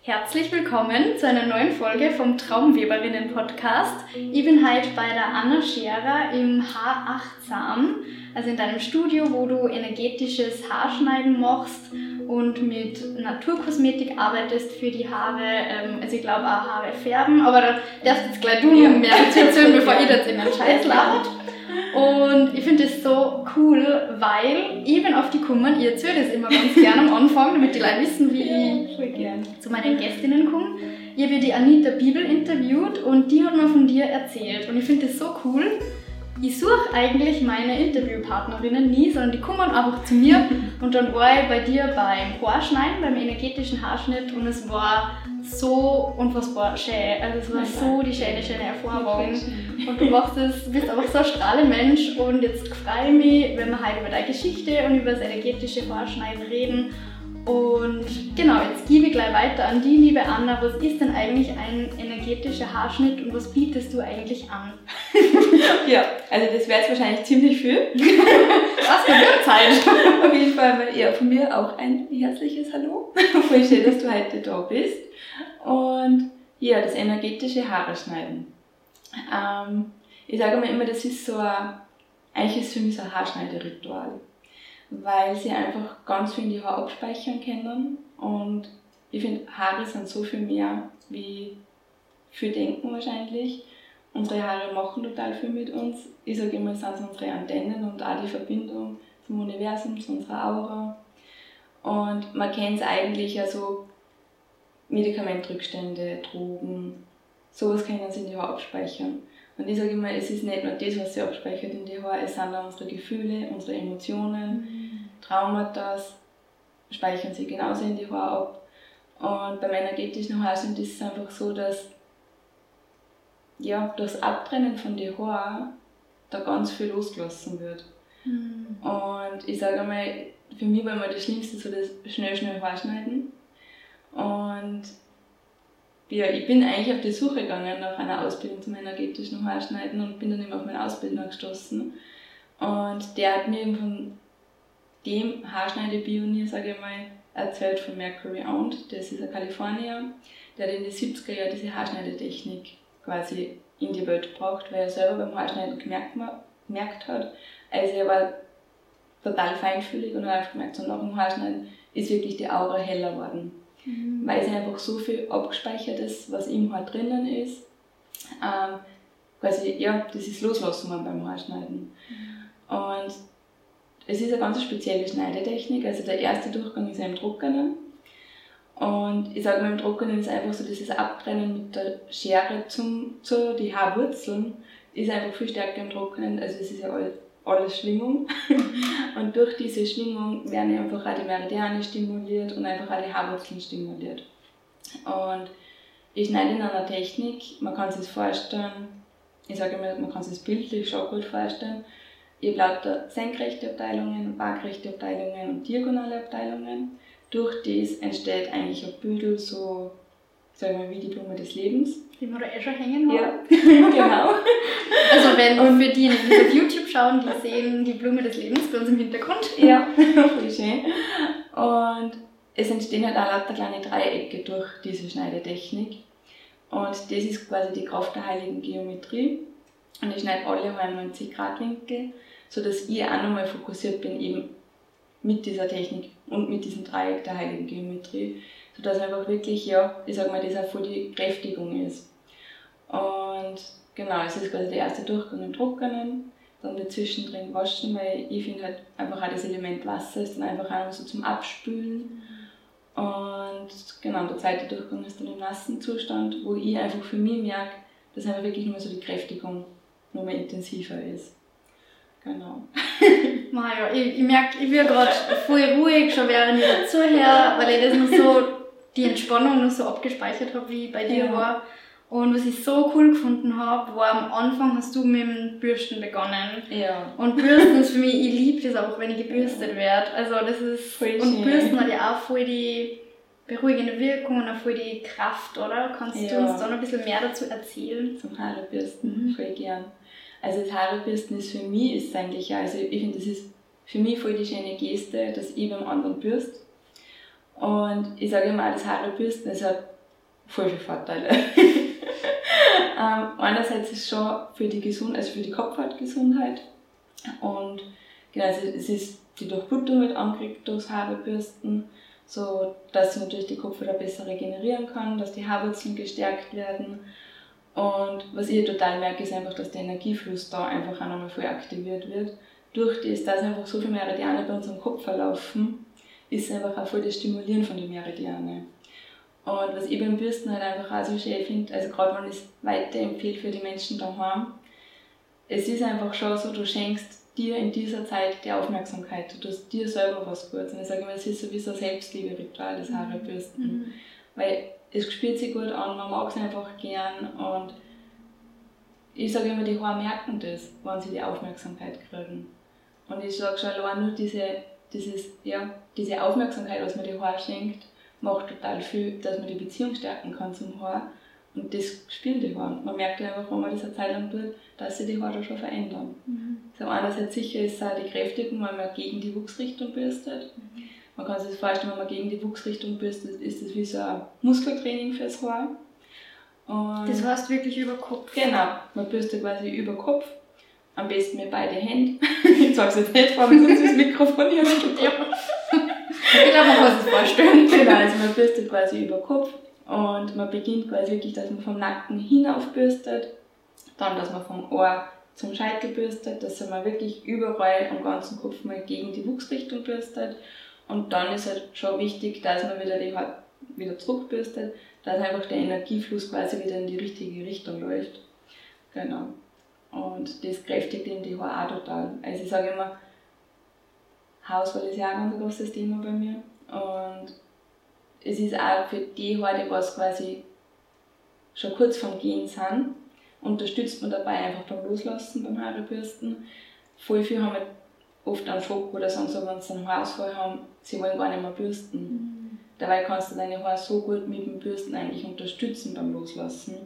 Herzlich willkommen zu einer neuen Folge vom Traumweberinnen-Podcast. Ich bin heute bei der Anna Scherer im Haarachtsam, also in deinem Studio, wo du energetisches Haarschneiden machst und mit Naturkosmetik arbeitest für die Haare, also ich glaube auch Haare färben, aber da darfst jetzt gleich du noch mehr dazu erzählen, bevor ich jetzt in den Scheiß labert. Und ich finde das so cool, weil ich bin auf die gekommen, ich erzähle das immer ganz gerne am Anfang, damit die Leute wissen, wie ich zu meinen Gästinnen komme. Ich habe die Anita Bibel interviewt und die hat mir von dir erzählt. Und ich finde das so cool. Ich suche eigentlich meine Interviewpartnerinnen nie, sondern die kommen einfach zu mir und dann war ich bei dir beim Haarschneiden, beim energetischen Haarschnitt und es war so unfassbar schön. Also es war so die schöne Erfahrung. Und du machst es, bist einfach so ein Strahlemensch und jetzt freue ich mich, wenn wir heute über deine Geschichte und über das energetische Haarschneiden reden. Und genau, jetzt gebe ich gleich weiter an die liebe Anna. Was ist denn eigentlich ein energetischer Haarschnitt und was bietest du eigentlich an? Ja, also das wäre jetzt wahrscheinlich ziemlich viel. Was für eine Zeit! Auf jeden Fall mal eher von mir auch ein herzliches Hallo. Voll schön, dass du heute da bist. Und ja, das energetische Haare schneiden. Ich sage mir immer, das ist eigentlich ist für mich so ein Haarschneideritual. Weil sie einfach ganz viel in die Haare abspeichern können und ich finde, Haare sind so viel mehr wie viel denken wahrscheinlich. Unsere Haare machen total viel mit uns. Ich sage immer, es sind unsere Antennen und auch die Verbindung zum Universum, zu unserer Aura. Und man kennt es eigentlich ja so, Medikamentrückstände, Drogen, sowas können sie in die Haare abspeichern. Und ich sage immer, es ist nicht nur das, was sie abspeichert in die Haare, es sind auch unsere Gefühle, unsere Emotionen, Traumata speichern sie genauso in die Haare ab. Und beim energetischen Haarschnitt ist es einfach so, dass ja, das Abtrennen von den Haaren da ganz viel losgelassen wird. Und ich sage einmal, für mich war immer das Schlimmste so das schnell Haarschneiden. Und ja, ich bin eigentlich auf die Suche gegangen nach einer Ausbildung zum energetischen Haarschneiden und bin dann eben auf meinen Ausbildner gestoßen. Und der hat mir eben von dem Haarschneidepionier, sage ich mal, erzählt, von Mercury Ound. Das ist ein Kalifornier, der hat in den 70er Jahren diese Haarschneidetechnik quasi in die Welt gebracht, weil er selber beim Haarschneiden gemerkt hat. Also er war total feinfühlig und hat einfach gemerkt, so nach dem Haarschneiden ist wirklich die Aura heller geworden. Weil es einfach so viel abgespeichert ist, was im Haar drinnen ist. Quasi, ja, das ist loslassen beim Haarschneiden. Und es ist eine ganz spezielle Schneidetechnik. Also der erste Durchgang ist ja im Trockenen. Und ich sage mal, im Trockenen ist einfach so, dieses Abtrennen mit der Schere zu die Haarwurzeln ist einfach viel stärker im Trockenen. Also es ist ja alles Schwingung. Und durch diese Schwingung werden einfach auch die Meridiane stimuliert und einfach auch die Haarwurzeln stimuliert. Und ich schneide in einer Technik, man kann sich das vorstellen, ich sage immer, man kann sich das bildlich schon gut vorstellen. Ich habe lauter senkrechte Abteilungen, waagrechte Abteilungen und diagonale Abteilungen. Durch das entsteht eigentlich ein Bündel, so sagen wir wie die Blume des Lebens. Die wir da schon hängen haben. Ja, genau. Also wenn für die auf YouTube schauen, die sehen die Blume des Lebens bei uns im Hintergrund. Ja, voll schön. Und es entstehen halt auch lauter kleine Dreiecke durch diese Schneidetechnik. Und das ist quasi die Kraft der heiligen Geometrie. Und ich schneide alle mal 90 Grad Winkel, sodass ich auch nochmal fokussiert bin eben mit dieser Technik und mit diesem Dreieck der heiligen Geometrie, sodass einfach wirklich, ja, ich sag mal, das auch voll die Kräftigung ist. Und genau, es ist quasi der erste Durchgang im Trockenen, dann dazwischen drin waschen, weil ich finde halt einfach auch das Element Wasser ist dann einfach auch so zum Abspülen. Und genau, der zweite Durchgang ist dann im nassen Zustand, wo ich einfach für mich merke, dass einfach wirklich nur so die Kräftigung nochmal intensiver ist. Genau. Maja, ich merke, ich werde gerade voll ruhig, schon während ich dazu höre, weil ich das noch so, die Entspannung noch so abgespeichert habe, wie bei dir war. Und was ich so cool gefunden habe, war am Anfang hast du mit dem Bürsten begonnen. Ja. Und Bürsten ist für mich, ich liebe das auch, wenn ich gebürstet werde. Also das ist, voll und schön. Bürsten hat ja auch voll die beruhigende Wirkung und auch voll die Kraft, oder? Kannst du uns da noch ein bisschen mehr dazu erzählen? Zum Haarebürsten, voll gern. Also das Haarebürsten ist für mich, ist eigentlich, also ich finde, das ist für mich voll die schöne Geste, dass ich beim anderen bürst. Und ich sage immer, das Haarebürsten, es hat voll viele Vorteile. Einerseits ist es schon für die Gesundheit, also für die Kopfhautgesundheit. Und genau, also es ist die Durchblutung wird angeregt durchs Haarebürsten, so dass sich natürlich die Kopfhaut besser regenerieren kann, dass die Haarwurzeln gestärkt werden. Und was ich total merke, ist einfach, dass der Energiefluss da einfach auch nochmal voll aktiviert wird. Durch das, dass einfach so viele Meridiane bei unserem Kopf verlaufen, ist es einfach auch voll das Stimulieren von den Meridiane. Und was ich beim Bürsten halt einfach auch so schön finde, also gerade wenn ich es weiterempfehle für die Menschen daheim, es ist einfach schon so, du schenkst dir in dieser Zeit die Aufmerksamkeit, du tust dir selber was Gutes. Und ich sage immer, es ist sowieso ein Selbstliebe-Ritual, das Haarebürsten. Weil es spürt sich gut an, man mag es einfach gern und ich sage immer, die Haare merken das, wenn sie die Aufmerksamkeit kriegen. Und ich sage schon allein nur diese Aufmerksamkeit, was man die Haare schenkt, macht total viel, dass man die Beziehung stärken kann zum Haar. Und das spielen die Haare. Man merkt einfach, wenn man das eine Zeit lang tut, dass sich die Haare schon verändern. So einerseits sicher ist es auch die Kräftigung, wenn man gegen die Wuchsrichtung bürstet. Man kann sich das vorstellen, wenn man gegen die Wuchsrichtung bürstet, ist das wie so ein Muskeltraining fürs Haar. Und das heißt wirklich über Kopf? Genau, man bürstet quasi über Kopf. Am besten mit beiden Händen. Ich sage es jetzt nicht vor, weil sonst das Mikrofon hier nicht. Ja. Ich glaube, man kann sich das vorstellen. Genau, also man bürstet quasi über Kopf und man beginnt quasi wirklich, dass man vom Nacken hinauf bürstet, dann, dass man vom Ohr zum Scheitel bürstet, dass man wirklich überall am ganzen Kopf mal gegen die Wuchsrichtung bürstet und dann ist halt schon wichtig, dass man wieder die Haut wieder zurückbürstet, dass einfach der Energiefluss quasi wieder in die richtige Richtung läuft. Genau. Und das kräftigt eben die Haare auch total. Also ich sage immer, Haarausfall ist ja auch ein ganz großes Thema bei mir. Und es ist auch für die Haare, die was quasi schon kurz vorm Gehen sind, unterstützt man dabei einfach beim Loslassen, beim Haarebürsten. Voll viele haben halt oft einen Schock oder sagen so, wenn sie einen Haarausfall haben, sie wollen gar nicht mehr bürsten. Dabei kannst du deine Haare so gut mit dem Bürsten eigentlich unterstützen beim Loslassen.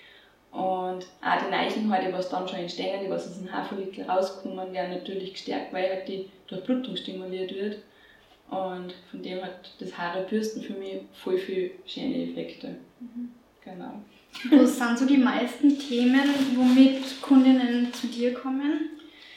Und auch die neuen Haare, die was dann schon entstehen, die was aus dem Haarfollikel rauskommen, werden natürlich gestärkt, weil halt die Durchblutung stimuliert wird. Und von dem hat das Haarebürsten für mich voll viele schöne Effekte. Genau. Was sind so die meisten Themen, womit Kundinnen zu dir kommen?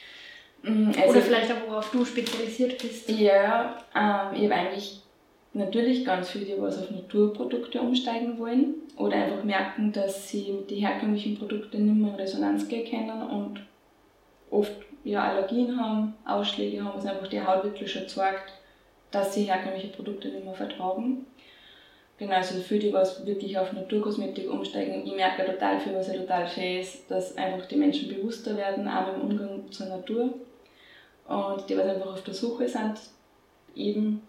Also oder vielleicht auch, worauf du spezialisiert bist? Ja, ich habe eigentlich natürlich ganz viele, die was auf Naturprodukte umsteigen wollen oder einfach merken, dass sie mit den herkömmlichen Produkten nicht mehr in Resonanz gehen können und oft Allergien haben, Ausschläge haben, was einfach die Haut wirklich schon zeigt, dass sie herkömmliche Produkte nicht mehr vertragen. Genau, also für die, was wirklich auf Naturkosmetik umsteigen, ich merke total viel, was ja total schön ist, dass einfach die Menschen bewusster werden, auch im Umgang zur Natur. Und die, was einfach auf der Suche sind, eben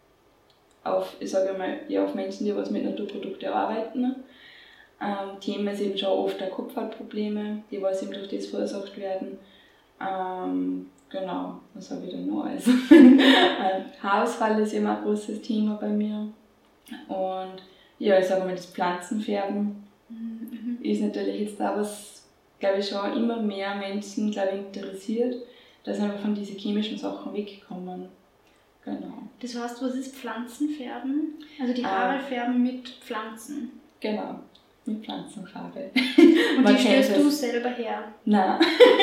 auf, ich sage mal, auf Menschen, die was mit Naturprodukten arbeiten. Thema ist eben schon oft auch Kopfhautprobleme, die was eben durch das verursacht werden. Genau, was habe ich denn noch? Also, Haarausfall ist immer ein großes Thema bei mir. Und ja, ich sage mal, das Pflanzenfärben ist natürlich jetzt da was, glaube ich, schon immer mehr Menschen, glaube ich, interessiert, dass sie einfach von diesen chemischen Sachen wegkommen. Genau. Das heißt, was ist Pflanzenfärben? Also die Haare färben mit Pflanzen? Genau, mit Pflanzenfarbe. Und die stellst du selber her? Nein.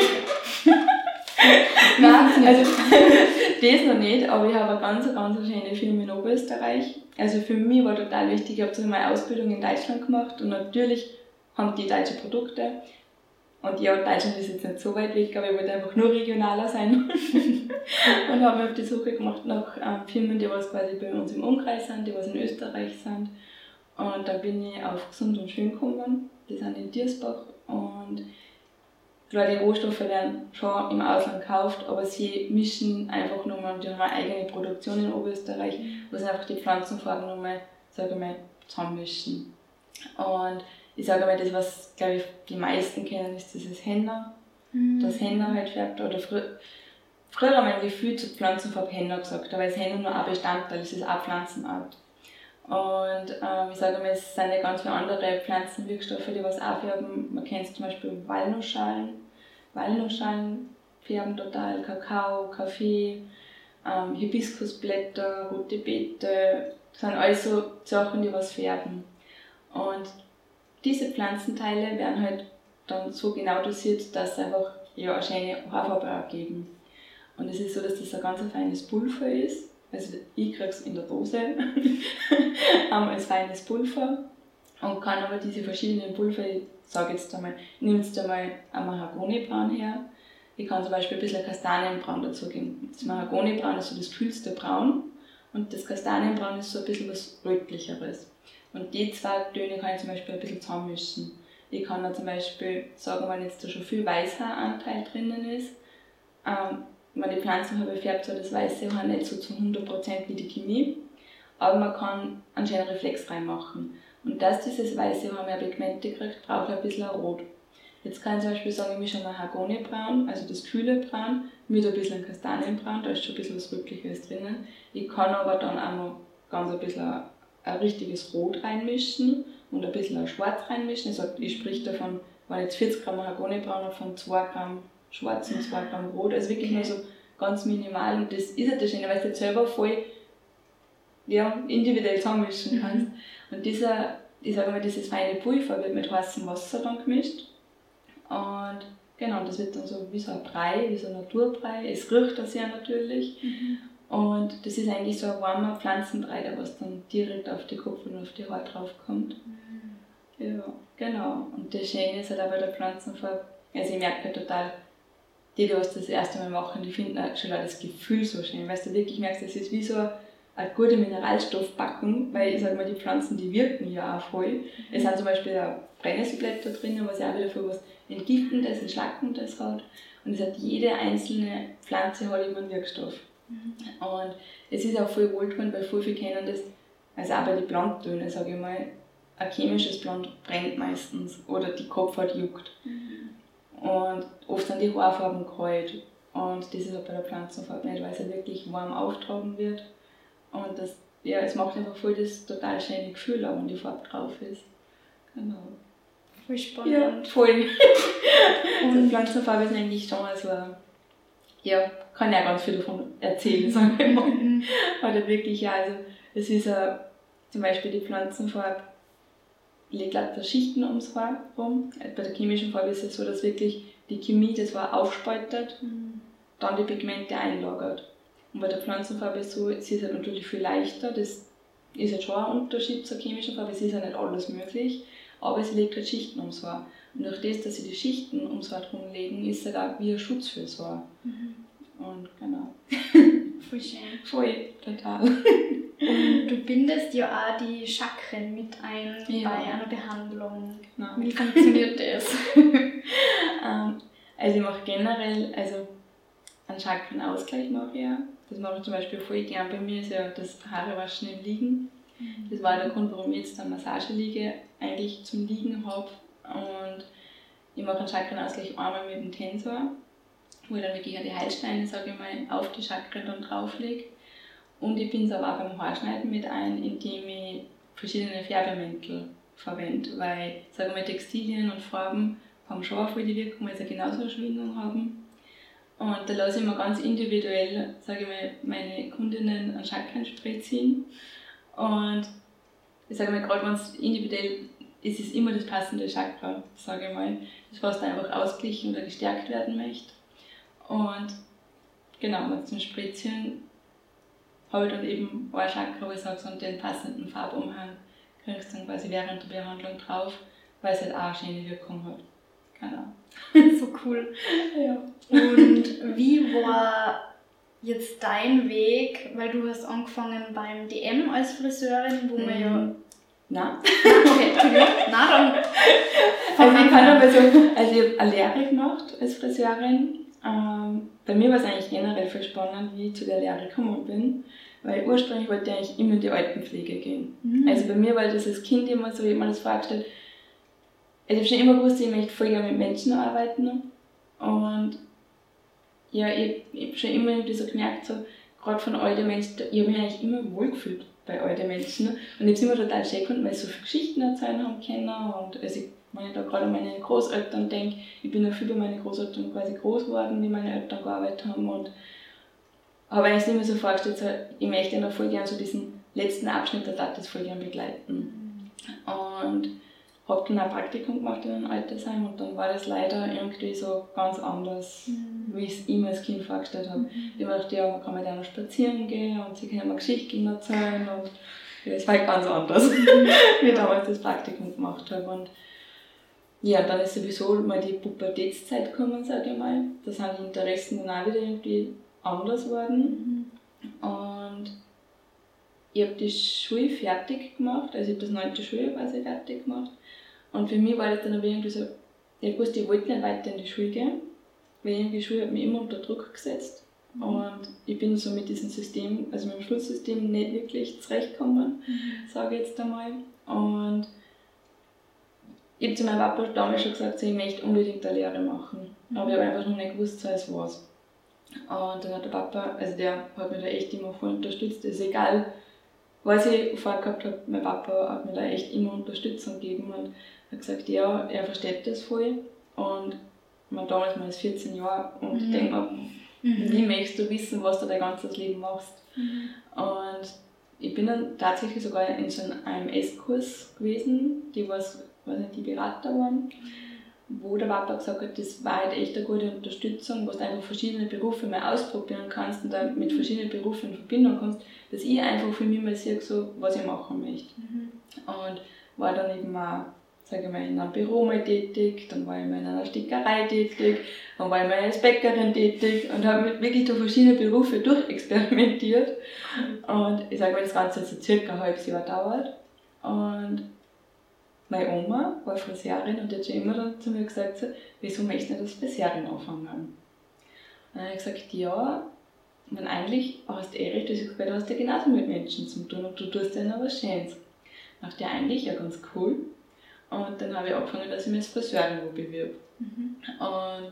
Nein, also das noch nicht, aber ich habe eine ganz schöne Firma in Oberösterreich. Also für mich war total wichtig, ich habe meine Ausbildung in Deutschland gemacht und natürlich haben die deutsche Produkte. Und ja, Deutschland ist jetzt nicht so weit weg, aber ich wollte einfach nur regionaler sein. Und habe mich auf die Suche gemacht nach Firmen, die was quasi bei uns im Umkreis sind, die was in Österreich sind. Und dann bin ich auf Gesund und Schön gekommen, die sind in Diersbach. Und klar, die Rohstoffe werden schon im Ausland gekauft, aber sie mischen einfach nochmal und die haben eine eigene Produktion in Oberösterreich, wo sie einfach die Pflanzenfarben nochmal, sage ich mal, zusammenmischen. Und ich sage mal, das, was, glaube ich, die meisten kennen, ist dieses Henna. Das Henna halt färbt. Oder früher haben wir Gefühl zu Pflanzenfarbe Henna gesagt, aber es ist Henna nur ein Bestandteil, es ist auch Pflanzenart. Und ich sage mal, es sind ja ganz viele andere Pflanzenwirkstoffe, die was auch färben. Man kennt zum Beispiel Walnussschalen. Walnussschalen färben total, Kakao, Kaffee, Hibiskusblätter, rote Beete. Das sind alles so Sachen, die was färben. Und diese Pflanzenteile werden halt dann so genau dosiert, dass sie einfach eine schöne Haarfarbe abgeben. Und es ist so, dass das ein ganz feines Pulver ist. Also ich kriege es in der Dose als feines Pulver und kann aber diese verschiedenen Pulver, ich sage jetzt einmal, nehmt jetzt einmal ein Mahagonibraun her. Ich kann zum Beispiel ein bisschen Kastanienbraun dazugeben. Das Mahagonibraun ist so das kühlste Braun und das Kastanienbraun ist so ein bisschen was Rötlicheres. Und die zwei Töne kann ich zum Beispiel ein bisschen zusammenmischen. Ich kann da zum Beispiel sagen, wenn jetzt da schon viel Weißhaaranteil drinnen ist, wenn die Pflanzenfarbe färbt zwar das weiße Haar nicht so zu 100% wie die Chemie, aber man kann einen schönen Reflex reinmachen. Und dass dieses weiße Haar mehr Pigmente kriegt, braucht ein bisschen Rot. Jetzt kann ich zum Beispiel sagen, ich mische Mahagonibraun, also das kühle Braun, mit ein bisschen Kastanienbraun, da ist schon ein bisschen was Rötliches drinnen. Ich kann aber dann auch noch ganz ein bisschen ein richtiges Rot reinmischen und ein bisschen ein Schwarz reinmischen. Ich spreche davon, wenn ich jetzt 40 Gramm Mahagonibraun habe, von 2 Gramm Schwarz und 2 Gramm Rot, also wirklich nur so ganz minimal. Und das ist halt das Schöne, weil du jetzt selber voll individuell zusammenmischen kannst. Und ich sage mal, dieses feine Pulver wird mit heißem Wasser dann gemischt. Und genau, das wird dann so wie so ein Brei, wie so ein Naturbrei. Es riecht das ja natürlich. Und das ist eigentlich so ein warmer Pflanzenbrei, der was dann direkt auf die Kopf und auf die Haut drauf kommt. Ja, genau. Und das Schöne ist halt auch bei der Pflanzenfarbe, also ich merke halt total, die was das erste Mal machen, die finden schon auch das Gefühl so schön, weil du wirklich merkst, das ist wie so eine gute Mineralstoffpackung, weil ich sage mal, die Pflanzen, die wirken ja auch voll. Es sind zum Beispiel auch Brennnesselblätter drin, was ja auch wieder für was Entgiftendes, Entschlackendes hat. Und es hat jede einzelne Pflanze hat immer einen Wirkstoff. Und es ist auch voll wohltuend, weil voll viele kennen das, also auch bei den Blondtönen, sage ich mal, ein chemisches Blond brennt meistens oder die Kopfhaut juckt. Und oft sind die Haarfarben kalt. Und das ist auch bei der Pflanzenfarbe nicht, weil es ja wirklich warm auftragen wird. Und das, ja, es macht einfach voll das total schöne Gefühl, auch wenn die Farbe drauf ist. Genau. Voll spannend. Ja, voll. Und die Pflanzenfarbe ist eigentlich schon so, ja, kann ja ganz viel davon erzählen, sagen wir mal. Oder wirklich, ja, also es ist zum Beispiel die Pflanzenfarbe, legt lauter Schichten ums Haar rum. Bei der chemischen Farbe ist es so, dass wirklich die Chemie das Haar aufspaltet, dann die Pigmente einlagert. Und bei der Pflanzenfarbe ist es so, sie ist halt natürlich viel leichter, das ist halt schon ein Unterschied zur chemischen Farbe, es ist ja nicht alles möglich, aber sie legt halt Schichten ums Haar. Und durch das, dass sie die Schichten ums Haar drum legen, ist es halt auch wie ein Schutz fürs Haar. Und genau. Voll schön. Voll, total. Und du bindest ja auch die Chakren mit ein bei einer Behandlung. Genau. Wie funktioniert das? Also ich mache generell, also einen Chakrenausgleich mache ich ja. Das mache ich zum Beispiel voll gern. Bei mir ist ja das Haarewaschen im Liegen. Das war der Grund, warum ich jetzt eine Massageliege eigentlich zum Liegen habe. Und ich mache einen Chakrenausgleich einmal mit dem Tensor, wo ich dann wirklich die Heilsteine, sage ich mal, auf die Chakren dann drauflege. Und ich binde es aber auch beim Haarschneiden mit ein, indem ich verschiedene Färbemäntel verwende. Weil, sage ich mal, Textilien und Farben haben schon auch voll die Wirkung, weil sie genauso eine Schwingung haben. Und da lasse ich mir ganz individuell, sage ich mal, meine Kundinnen einen Chakrenspray ziehen. Und ich sage mal, gerade wenn es individuell ist, ist immer das passende Chakra, sage ich mal, das was dann einfach ausgeglichen oder gestärkt werden möchte. Und genau, wenn zum Spray ziehen, habe ich dann eben ein Chakra, wo ich sage, so den passenden Farbumhang kriegst du dann quasi während der Behandlung drauf, weil es halt auch eine schöne Wirkung hat. Genau. So cool. Ja. Und wie war jetzt dein Weg, weil du hast angefangen beim DM als Friseurin, wo man ja... Nein. Okay, Entschuldigung. Nein, dann... Also ich kann aber so, also ich habe eine Lehre gemacht als Friseurin. Bei mir war es eigentlich generell viel spannend, wie ich zu der Lehre gekommen bin, weil ursprünglich wollte ich eigentlich immer in die Altenpflege gehen. Also bei mir war das als Kind immer so, wie man das vorgestellt. Also ich habe schon immer gewusst, ich möchte voll gerne mit Menschen arbeiten. Und ja, ich habe schon immer so gemerkt, so, gerade von alten Menschen, ich habe mich eigentlich immer wohlgefühlt bei alten Menschen. Und ich habe es immer total schön gefunden, weil sie so viele Geschichten erzählen haben können. Und also wenn ich da gerade an meine Großeltern denke, ich bin ja viel bei meinen Großeltern quasi groß geworden, wie meine Eltern gearbeitet haben. Und habe eigentlich nicht mehr so vorgestellt, so, ich möchte noch voll gerne so diesen letzten Abschnitt der Tat voll gerne begleiten. Und habe dann ein Praktikum gemacht in einem Altersheim und dann war das leider irgendwie so ganz anders, wie ich es immer als Kind vorgestellt habe. Ich habe gedacht, ja, man kann mit einer spazieren gehen und sie können mir Geschichten erzählen und ja, es war halt ganz anders, wie ich damals das Praktikum gemacht habe. Und ja, dann ist sowieso mal die Pubertätszeit gekommen, sage ich mal. Da sind die Interessen dann auch wieder irgendwie anders geworden. Und ich habe die Schule fertig gemacht, also ich habe das 9. Schuljahr quasi fertig gemacht. Und für mich war das dann aber irgendwie so, ich wusste, ich wollte nicht weiter in die Schule gehen, weil irgendwie die Schule hat mich immer unter Druck gesetzt. Und ich bin so mit diesem System, also mit dem Schulsystem nicht wirklich zurechtgekommen, sage ich jetzt einmal. Und ich habe zu meinem Papa damals schon gesagt, ich möchte unbedingt eine Lehre machen. Aber ich habe einfach noch nicht gewusst, als was. Und dann hat der Papa, also der hat mich da echt immer voll unterstützt. Es ist egal, was ich vorgehabt habe, mein Papa hat mir da echt immer Unterstützung gegeben und hat gesagt, ja, er versteht das voll. Und man damals mal ist 14 Jahre und ich denke mir, wie möchtest du wissen, was du dein ganzes Leben machst? Und ich bin dann tatsächlich sogar in so einem AMS-Kurs gewesen, die die Berater waren, wo der Papa gesagt hat, das war halt echt eine gute Unterstützung, wo du einfach verschiedene Berufe mal ausprobieren kannst und dann mit verschiedenen Berufen in Verbindung kommst, dass ich einfach für mich mal sehe, so, was ich machen möchte. Und war dann eben auch, sage ich mal, in einem Büro mal tätig, dann war ich mal in einer Stickerei tätig, dann war ich mal als Bäckerin tätig und habe wirklich durch verschiedene Berufe durchexperimentiert. Und ich sage mal, das Ganze hat so circa ein halbes Jahr gedauert. Und meine Oma war Friseurin und hat schon immer dann zu mir gesagt, so, wieso möchtest du nicht als Friseurin anfangen? Und dann habe ich gesagt, ja, wenn eigentlich hast du recht, du hast ja genauso mit Menschen zu tun und du tust ja noch was Schönes. Dann dachte ich, eigentlich ja ganz cool. Und dann habe ich angefangen, dass ich mich als Friseurin bewirbe. Und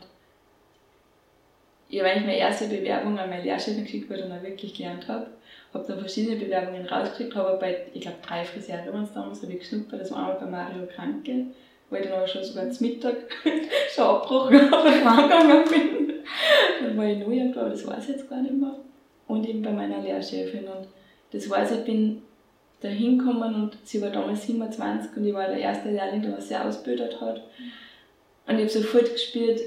ich habe eigentlich meine erste Bewerbung an meine Lehrchefin geschickt, weil ich dann auch wirklich gelernt habe. Habe dann verschiedene Bewerbungen rausgekriegt, habe bei, ich glaube, 3 Friseure waren es damals, habe ich geschnuppert. Das war einmal bei Mario Kranke, wo ich dann aber schon sogar zum Mittag schon abgebrochen habe und heimgegangen bin. Dann war ich neu, aber das weiß ich jetzt gar nicht mehr. Und eben bei meiner Lehrchefin. Und das weiß ich, bin da hingekommen und sie war damals 27 und ich war der erste Lehrling, der was sie ausgebildet hat. Und ich habe sofort gespürt,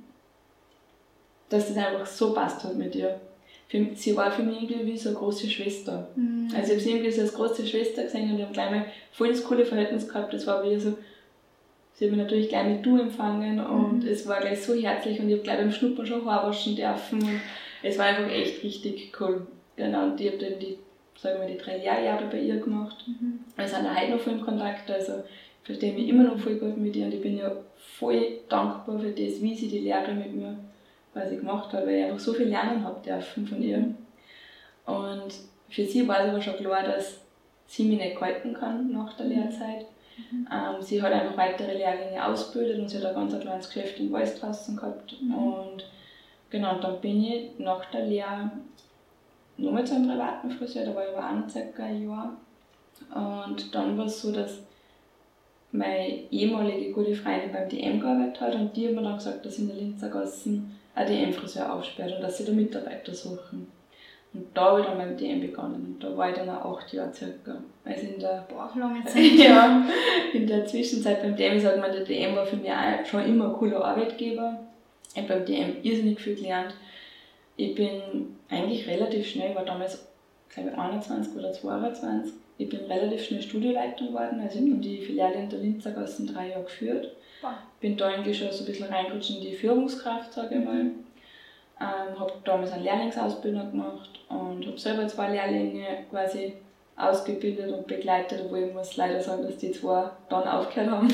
dass das einfach so passt hat mit ihr. Sie war für mich irgendwie wie so eine große Schwester. Also ich habe sie irgendwie so als große Schwester gesehen und wir haben gleich mal voll das coole Verhältnis gehabt. Das war wie so, sie hat mich natürlich gleich mit Du empfangen und es war gleich so herzlich und ich habe gleich beim Schnuppern schon Haar waschen dürfen und es war einfach echt richtig cool. Genau, und ich habe dann die 3 Lehrjahre bei ihr gemacht. Wir sind auch heute noch voll im Kontakt, also ich verstehe mich immer noch voll gut mit ihr und ich bin ja voll dankbar für das, wie sie die Lehre mit mir quasi gemacht hat, weil ich einfach so viel lernen habe dürfen von ihr. Und für sie war es aber schon klar, dass sie mich nicht halten kann nach der Lehrzeit. Sie hat einfach weitere Lehrlinge ausgebildet und sie hat ein ganz kleines Geschäft in Waldstraßen gehabt. Und genau, dann bin ich nach der Lehre nochmal zu einem privaten Friseur, da war ich aber auch noch circa ein Jahr. Und dann war es so, dass meine ehemalige gute Freundin beim DM gearbeitet hat und die hat mir dann gesagt, dass in der Linzer Gassen ein DM-Friseur aufsperrt und dass sie da Mitarbeiter suchen. Und da habe ich dann beim DM begonnen und da war ich dann auch 8 Jahre circa. Also in der lange Zeit. Ja, in der Zwischenzeit beim DM, sagt man, der DM war für mich auch schon immer ein cooler Arbeitgeber. Ich habe beim DM irrsinnig viel gelernt. Ich bin eigentlich relativ schnell, ich war damals glaube ich 21 oder 22, ich bin relativ schnell Studioleitung geworden, also ich habe dann die Filiale in der Linzer Gassen 3 Jahre geführt. Bin da eigentlich schon so ein bisschen reingerutscht in die Führungskraft, sage ich mal. Habe damals eine Lehrlingsausbildung gemacht und habe selber 2 Lehrlinge quasi ausgebildet und begleitet, obwohl ich muss leider sagen, dass die 2 dann aufgehört haben.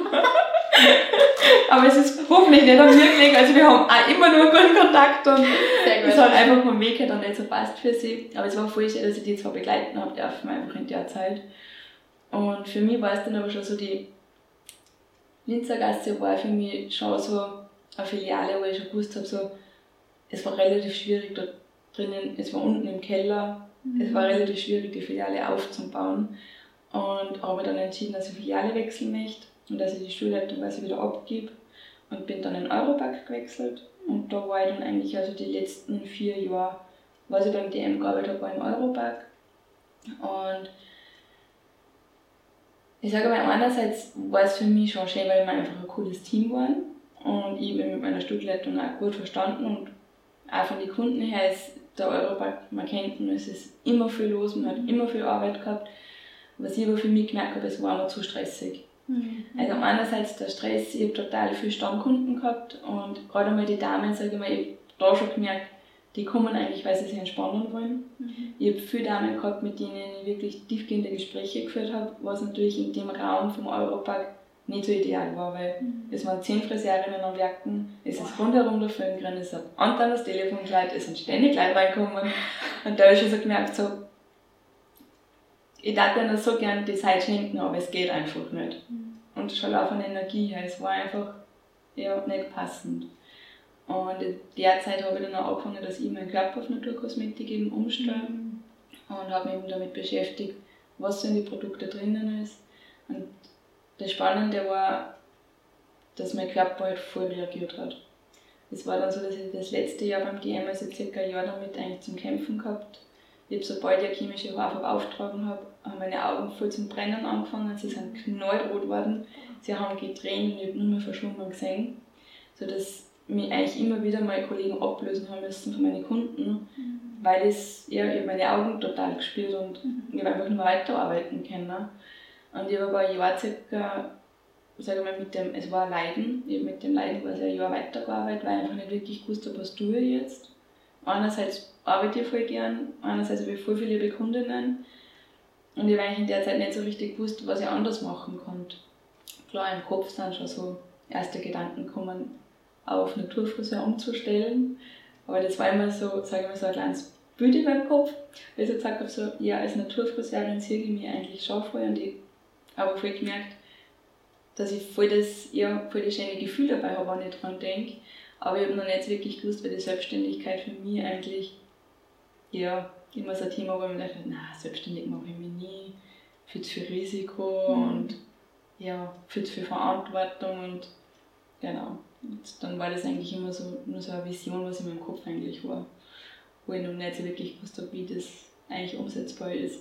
Aber es ist hoffentlich nicht an mir gelegen, also wir haben auch immer nur einen guten Kontakt und es hat einfach vom Weg her dann nicht so passt für sie. Aber es war voll schön, dass ich die 2 begleiten habe dürfen, einfach in der Zeit. Und für mich war es dann aber schon so, die Linzer Gasse war für mich schon so eine Filiale, wo ich schon gewusst habe, so, es war relativ schwierig dort drinnen, es war unten im Keller, es war relativ schwierig, die Filiale aufzubauen. Und habe dann entschieden, dass ich die Filiale wechseln möchte und dass ich die Schulleitung quasi wieder abgebe. Und bin dann in Europack gewechselt. Und da war ich dann eigentlich also die letzten 4 Jahre, was ich beim DM gearbeitet habe, war im Europack. Und Ich sage aber, einerseits war es für mich schon schön, weil wir einfach ein cooles Team waren und ich mich mit meiner Studienleitung auch gut verstanden und auch von den Kunden her ist der Europark, man kennt ihn, es ist immer viel los, man hat immer viel Arbeit gehabt. Was ich aber für mich gemerkt habe, es war immer zu stressig. Also einerseits der Stress, ich habe total viele Stammkunden gehabt und gerade einmal die Damen, sage ich mal, ich habe da schon gemerkt, die kommen eigentlich, weil sie sich entspannen wollen. Ich habe viele Damen gehabt, mit denen ich wirklich tiefgehende Gespräche geführt habe, was natürlich in dem Raum vom Europark nicht so ideal war, weil es waren 10 Friseurinnen am Werken, es ist rundherum der Film drin, es hat andauernd das Telefon geleitet, es sind ständig Leute reingekommen und da habe ich schon so gemerkt, so, ich dachte ihnen so gerne die Zeit schenken, aber es geht einfach nicht. Und schon auch von der Energie her, es war einfach nicht passend. Und in der Zeit habe ich dann auch angefangen, dass ich meinen Körper auf Naturkosmetik eben umstelle und habe mich eben damit beschäftigt, was so in die Produkte drinnen ist. Und das Spannende war, dass mein Körper halt voll reagiert hat. Es war dann so, dass ich das letzte Jahr beim DM, also circa ein Jahr damit eigentlich zum Kämpfen gehabt. Ich habe, sobald ich eine chemische Haarfarbe aufgetragen habe, haben meine Augen voll zum Brennen angefangen, sie sind knallrot geworden, sie haben getränt und ich habe nur mehr verschwommen gesehen, sodass mich eigentlich immer wieder meine Kollegen ablösen haben müssen von meinen Kunden, weil ich habe meine Augen total gespürt und ich habe einfach nur weiterarbeiten können. Und ich habe aber ein Jahr circa, sage ich mal, es war ein Leiden, ich habe mit dem Leiden quasi ein Jahr weitergearbeitet, weil ich einfach nicht wirklich gewusst habe, was tue ich jetzt. Einerseits arbeite ich voll gern, einerseits habe ich voll viele liebe Kundinnen und ich habe eigentlich in der Zeit nicht so richtig gewusst, was ich anders machen konnte. Klar, im Kopf sind schon so erste Gedanken gekommen, auf Naturfriseur umzustellen, aber das war immer so, sage ich mal, so ein kleines Bild in meinem Kopf, weil ich so gesagt habe, so, ja, als Naturfriseurin sehe ich mich eigentlich schon voll und ich habe voll gemerkt, dass ich voll die schöne Gefühle dabei habe, wenn ich dran denke. Aber ich habe noch nicht wirklich gewusst, weil die Selbstständigkeit für mich eigentlich immer so ein Thema, wo ich mir dachte, selbstständig mache ich mich nie, viel zu viel Risiko und viel zu viel Verantwortung und genau. Und dann war das eigentlich immer so, nur so eine Vision, was in meinem Kopf eigentlich war, wo ich noch nicht so wirklich gewusst habe, wie das eigentlich umsetzbar ist.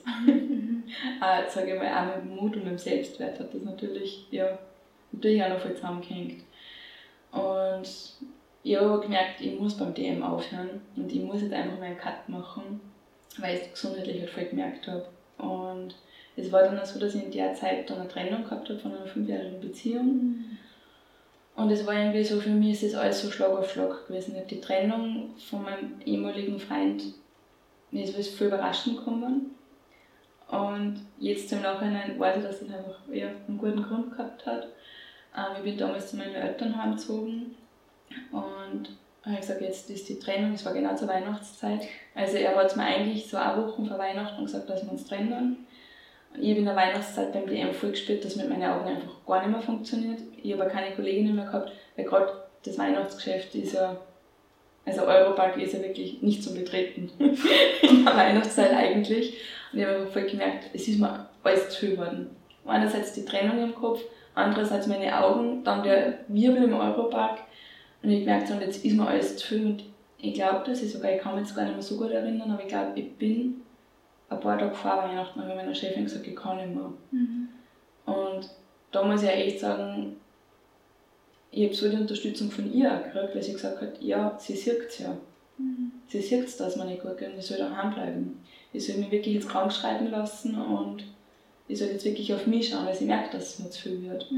Sage ich mal, auch mit dem Mut und mit dem Selbstwert hat das natürlich auch noch voll zusammengehängt. Und ich habe gemerkt, ich muss beim DM aufhören und ich muss jetzt einfach mal einen Cut machen, weil ich es gesundheitlich halt voll gemerkt habe. Und es war dann auch so, dass ich in der Zeit dann eine Trennung gehabt habe von einer 5-jährigen Beziehung. Und es war irgendwie so, für mich ist das alles so Schlag auf Schlag gewesen. Ich habe die Trennung von meinem ehemaligen Freund, mir ist es voll überraschend gekommen. Und jetzt im Nachhinein weiß ich, dass das einfach einen guten Grund gehabt hat. Ich bin damals zu meinen Eltern heimgezogen und habe gesagt, jetzt ist die Trennung, es war genau zur Weihnachtszeit. Also er hat mir eigentlich so 1 Woche vor Weihnachten gesagt, dass wir uns trennen. Ich habe in der Weihnachtszeit beim DM voll gespürt, dass mit meinen Augen einfach gar nicht mehr funktioniert. Ich habe keine Kolleginnen mehr gehabt, weil gerade das Weihnachtsgeschäft ist also Europark ist ja wirklich nicht zum Betreten in der Weihnachtszeit eigentlich. Und ich habe einfach voll gemerkt, es ist mir alles zu viel geworden. Einerseits die Trennung im Kopf, andererseits meine Augen, dann der Wirbel im Europark. Und ich gemerkt habe, jetzt ist mir alles zu viel. Und ich glaube, ich kann mich jetzt gar nicht mehr so gut erinnern, aber ich glaube, ich bin ein paar Tage vor Weihnachten habe ich meiner Chefin gesagt, ich kann nicht mehr. Und da muss ich echt sagen, ich habe so die Unterstützung von ihr auch gekriegt, weil sie gesagt hat, ja, sie sieht es ja. Sie sieht es, dass mir nicht gut geht und ich soll daheim bleiben. Ich soll mich wirklich jetzt krank schreiben lassen und ich soll jetzt wirklich auf mich schauen, weil sie merkt, dass es mir zu viel wird.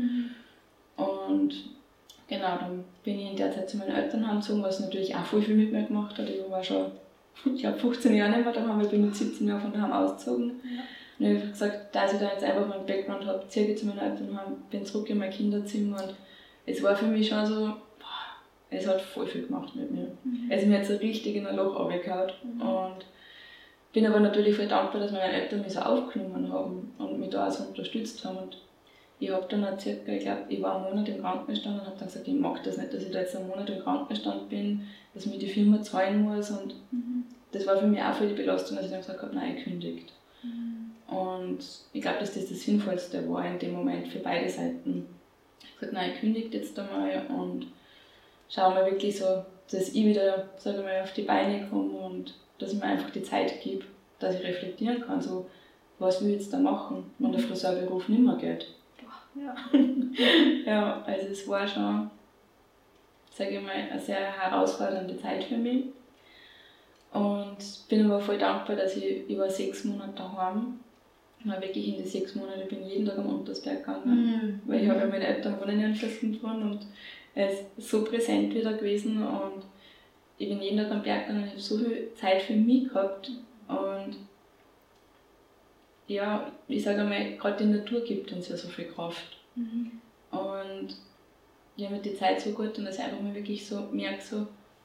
Und genau, dann bin ich in der Zeit zu meinen Eltern heimgezogen, was natürlich auch voll viel mit mir gemacht hat. Ich war schon, ich glaube 15 Jahre nicht mehr daheim, ich bin mit 17 Jahren von daheim ausgezogen. Und ich habe gesagt, dass ich da jetzt einfach meinen Background habe, ziehe ich zu meinen Eltern heim, bin zurück in mein Kinderzimmer und es war für mich schon so, es hat voll viel gemacht mit mir. Also mir hat so richtig in ein Loch runtergehauen. Und bin aber natürlich voll dankbar, dass meine Eltern mich so aufgenommen haben und mich da auch so unterstützt haben. Und ich habe dann auch circa, ich glaube, ich war einen Monat im Krankenstand und habe dann gesagt, ich mag das nicht, dass ich da jetzt einen Monat im Krankenstand bin, dass mir die Firma zahlen muss. Und das war für mich auch voll die Belastung, dass ich dann gesagt habe, nein, ich kündigt. Und ich glaube, dass das Sinnvollste war in dem Moment für beide Seiten. Ich habe gesagt, nein, ich kündige jetzt einmal und schaue mal wirklich so, dass ich wieder, sage ich mal, auf die Beine komme und dass ich mir einfach die Zeit gebe, dass ich reflektieren kann. So was will ich jetzt da machen, wenn der Friseurberuf nicht mehr geht. Ja. Ja, also es war schon, sage ich mal, eine sehr herausfordernde Zeit für mich. Und bin aber voll dankbar, dass ich über 6 Monate daheim war. Wirklich in die 6 Monate bin ich jeden Tag am Untersberg gegangen. Weil ich habe ja meine Eltern wohnen in Untersberg und er ist so präsent wieder gewesen. Und ich bin jeden Tag am Berg gegangen und ich habe so viel Zeit für mich gehabt. Und ja, ich sage einmal, gerade die Natur gibt uns ja so viel Kraft. Und ich habe mir die Zeit so gut und dass ich einfach mal wirklich so merke, so,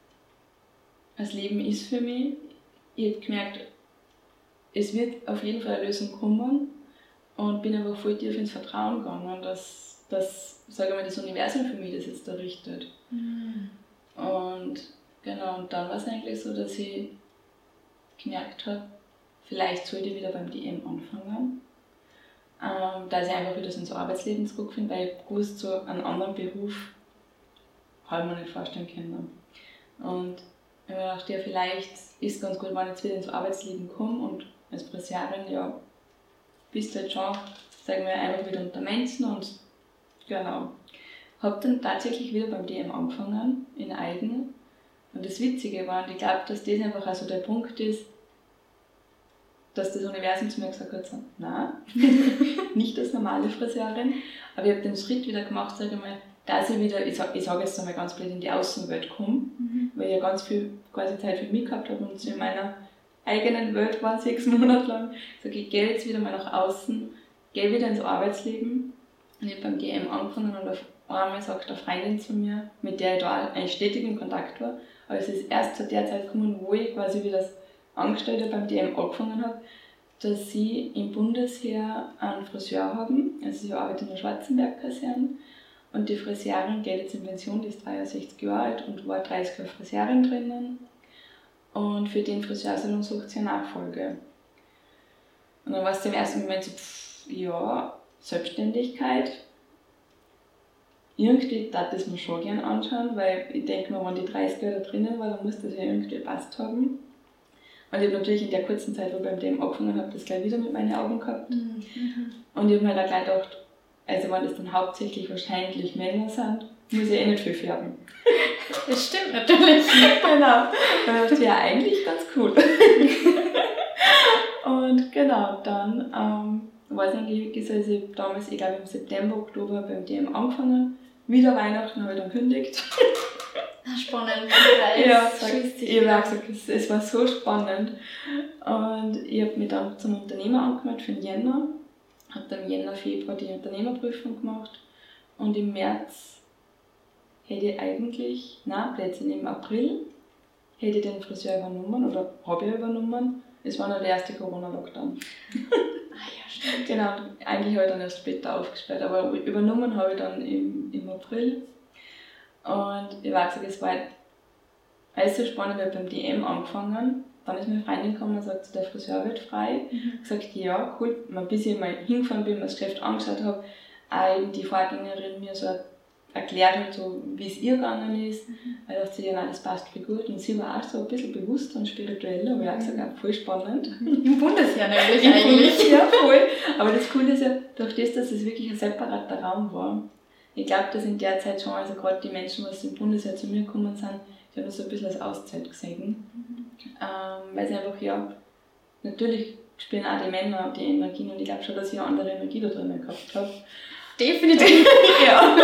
das Leben ist für mich. Ich habe gemerkt, es wird auf jeden Fall eine Lösung kommen und bin aber voll tief ins Vertrauen gegangen, dass sage ich mal, das Universum für mich das jetzt errichtet. Und genau, und dann war es eigentlich so, dass ich gemerkt habe, vielleicht sollte ich wieder beim DM anfangen, dass ich einfach wieder so ins Arbeitsleben zurückfinde, weil ich gewusst, so einen anderen Beruf habe ich mir nicht vorstellen können. Und ich habe mir gedacht, ja, vielleicht ist es ganz gut, wenn ich jetzt wieder ins Arbeitsleben komme und als Friseurin, ja, bist du halt schon, sagen wir, einfach wieder unter Menschen und genau. Habe dann tatsächlich wieder beim DM angefangen, in Eigen. Und das Witzige war, und ich glaube, dass das einfach auch so der Punkt ist, dass das Universum zu mir gesagt hat, so, nein, nicht als normale Friseurin, aber ich habe den Schritt wieder gemacht, sage ich mal, dass ich wieder, ich sage jetzt einmal ganz blöd, in die Außenwelt komme, weil ich ja ganz viel quasi Zeit für mich gehabt habe und so in meiner eigenen Welt war 6 Monate lang. Ich sage, ich gehe jetzt wieder mal nach außen, gehe wieder ins Arbeitsleben und ich habe beim DM angefangen und auf einmal sagt eine Freundin zu mir, mit der ich da eigentlich stetig in Kontakt war, aber es ist erst zu der Zeit gekommen, wo ich quasi wieder als Angestellte beim DM angefangen habe, dass sie im Bundesheer einen Friseur haben, also sie arbeitet in der Schwarzenberg-Kaserne. Und die Friseurin geht jetzt in Pension, die ist 63 Jahre alt und war 30 Jahre Friseurin drinnen. Und für den Friseursalon sucht sie eine Nachfolge. Und dann war es im ersten Moment so, ja, Selbstständigkeit. Irgendwie darf ich das mir schon gerne anschauen, weil ich denke mir, wenn die 30 Jahre da drinnen war, dann muss das ja irgendwie passt haben. Und ich habe natürlich in der kurzen Zeit, wo ich beim DM angefangen habe, das gleich wieder mit meinen Augen gehabt. Und ich habe mir da gleich gedacht, also wenn das dann hauptsächlich wahrscheinlich Männer sind, muss ich nicht viel färben. Das stimmt natürlich. Genau. Dann dachte ich, ja, eigentlich ganz cool. Und genau, dann war es eigentlich wirklich so, also ich habe damals, ich glaube im September, Oktober beim DM angefangen, wieder Weihnachten habe ich dann gekündigt. Spannend. Ja, ich habe auch gesagt, es war so spannend. Und ich habe mich dann zum Unternehmer angemeldet für den Jänner. Habe dann im Jänner, Februar die Unternehmerprüfung gemacht. Und im März hätte ich eigentlich, plötzlich im April, hätte ich den Friseur übernommen oder habe ich übernommen. Es war noch der erste Corona-Lockdown. Ja, stimmt. Genau, eigentlich habe ich dann erst später aufgesperrt, aber übernommen habe ich dann im April. Und ich weiß nicht, es war alles so spannend, weil beim DM angefangen. Dann ist meine Freundin gekommen und sagt, der Friseur wird frei. Ich gesagt, ja, cool. Bis ich mal hingefahren bin, mir das Geschäft angeschaut habe, auch eben die Vorgängerin mir so erklärt hat, so, wie es ihr gegangen ist. Weil ich dachte, ja, nein, das passt voll gut. Und sie war auch so ein bisschen bewusster und spiritueller, aber ich auch gesagt, ja, voll spannend. Im Bundesheer nämlich eigentlich. Ja, voll. Aber das Coole ist ja, durch das, dass es wirklich ein separater Raum war. Ich glaube, dass in der Zeit schon, also gerade die Menschen, die im Bundesheer zu mir gekommen sind, die haben das so ein bisschen als Auszeit gesehen. Weil sie einfach, ja, natürlich spielen auch die Männer die Energien und ich glaube schon, dass ich eine andere Energie da drinnen gehabt habe. Definitiv. Ja.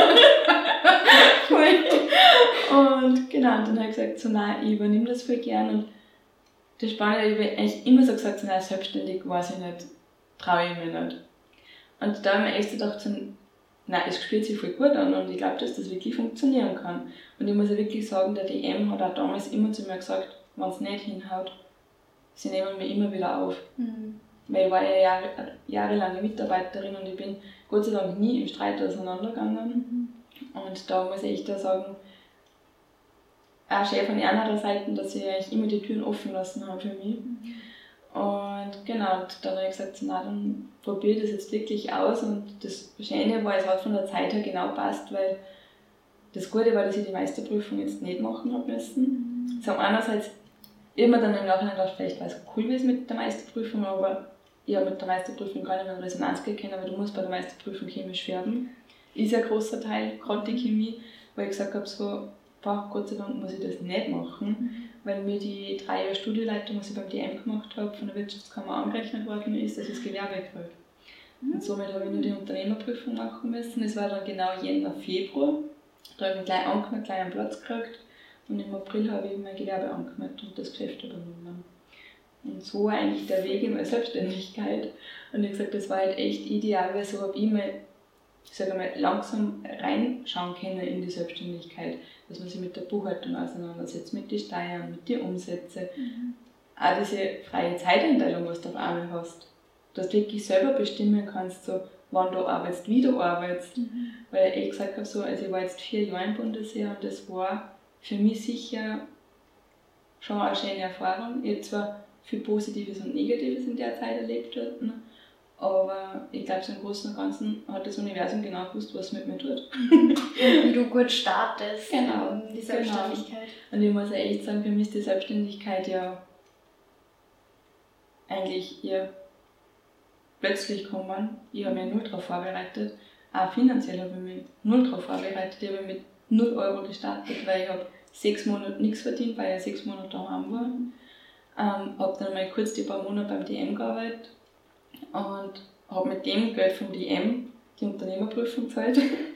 Und genau, und dann habe ich gesagt, so nein, ich übernehme das voll gern. Und das Spannende, ich habe eigentlich immer so gesagt, so nein, selbstständig weiß ich nicht, traue ich mir nicht. Und da habe ich mir echt so gedacht, so, nein, es spielt sich voll gut an und ich glaube, dass das wirklich funktionieren kann. Und ich muss ja wirklich sagen, der DM hat auch damals immer zu mir gesagt, wenn es nicht hinhaut, sie nehmen mich immer wieder auf. Weil ich war ja jahrelange Mitarbeiterin und ich bin Gott sei Dank nie im Streit auseinandergegangen. Und da muss ich echt sagen, auch schön von einer Seite, dass sie eigentlich immer die Türen offen lassen haben für mich. Und genau, und dann habe ich gesagt, na, dann probiere ich das jetzt wirklich aus. Und das Schöne war, es hat von der Zeit her genau passt, weil das Gute war, dass ich die Meisterprüfung jetzt nicht machen habe müssen. So einerseits immer dann im Nachhinein gedacht, vielleicht war es cool, wie es mit der Meisterprüfung, aber ich habe mit der Meisterprüfung gar nicht mehr in Resonanz gehen können, aber du musst bei der Meisterprüfung chemisch färben. Ist ein großer Teil, gerade die Chemie, weil ich gesagt habe, so, Gott sei Dank muss ich das nicht machen, weil mir die 3 Jahre Studieleitung, was ich beim DM gemacht habe, von der Wirtschaftskammer angerechnet worden ist, dass ich das Gewerbe kriege. Und somit habe ich nur die Unternehmerprüfung machen müssen. Es war dann genau Jänner, Februar. Da habe ich mich gleich angemeldet, gleich einen Platz gekriegt. Und im April habe ich mein Gewerbe angemeldet und das Geschäft übernommen. Und so war eigentlich der Weg in meine Selbstständigkeit. Und ich habe gesagt, das war halt echt ideal, weil so habe ich mal, langsam reinschauen können in die Selbstständigkeit. Dass man sich mit der Buchhaltung auseinandersetzt, mit den Steuern, mit den Umsätzen. Auch diese freie Zeiteinteilung, was du auf einmal hast. Dass du wirklich selber bestimmen kannst, so, wann du arbeitest, wie du arbeitest. Weil ich gesagt habe, so, also ich war jetzt 4 Jahre im Bundesheer und das war für mich sicher schon eine schöne Erfahrung. Ich habe zwar viel Positives und Negatives in der Zeit erlebt, aber ich glaube, so im Großen und Ganzen hat das Universum genau gewusst, was es mit mir tut. Wie du gut startest, genau, die Selbstständigkeit. Genau. Und ich muss echt sagen, für mich ist die Selbstständigkeit ja eigentlich eher plötzlich gekommen. Ich habe mich null darauf vorbereitet. Auch finanziell habe ich mich null darauf vorbereitet. Ich habe mit 0 Euro gestartet, weil ich habe 6 Monate nichts verdient, weil ich 6 Monate daheim war. Habe dann mal kurz die paar Monate beim DM gearbeitet und habe mit dem Geld vom DM die Unternehmerprüfung gezahlt.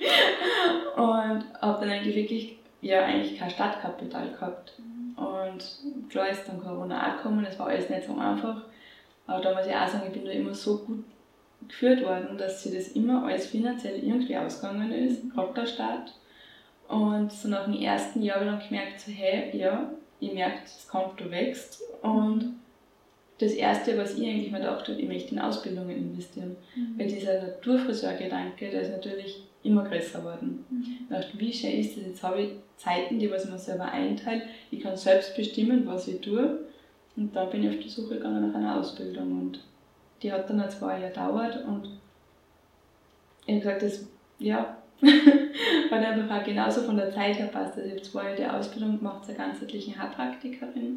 Und habe dann eigentlich wirklich eigentlich kein Startkapital gehabt. Und klar ist dann Corona auch gekommen, es war alles nicht so einfach. Aber da muss ich auch sagen, ich bin da immer so gut geführt worden, dass sich das immer alles finanziell irgendwie ausgegangen ist, gerade der Start. Und so nach dem ersten Jahr habe ich dann gemerkt, so, hey, ja, ich merke, das Konto wächst. Und das Erste, was ich eigentlich mir gedacht habe, ich möchte in Ausbildungen investieren. Weil dieser Naturfriseur-Gedanke, der ist natürlich immer größer geworden. Ich dachte, wie schön ist das? Jetzt habe ich Zeiten, die was ich mir selber einteile. Ich kann selbst bestimmen, was ich tue. Und dann bin ich auf die Suche gegangen nach einer Ausbildung. Und die hat dann 2 Jahre gedauert. Und ich habe gesagt, das hat einfach auch genauso von der Zeit her passt. Also ich habe 2 Jahre die Ausbildung gemacht zur ganzheitlichen Heilpraktikerin.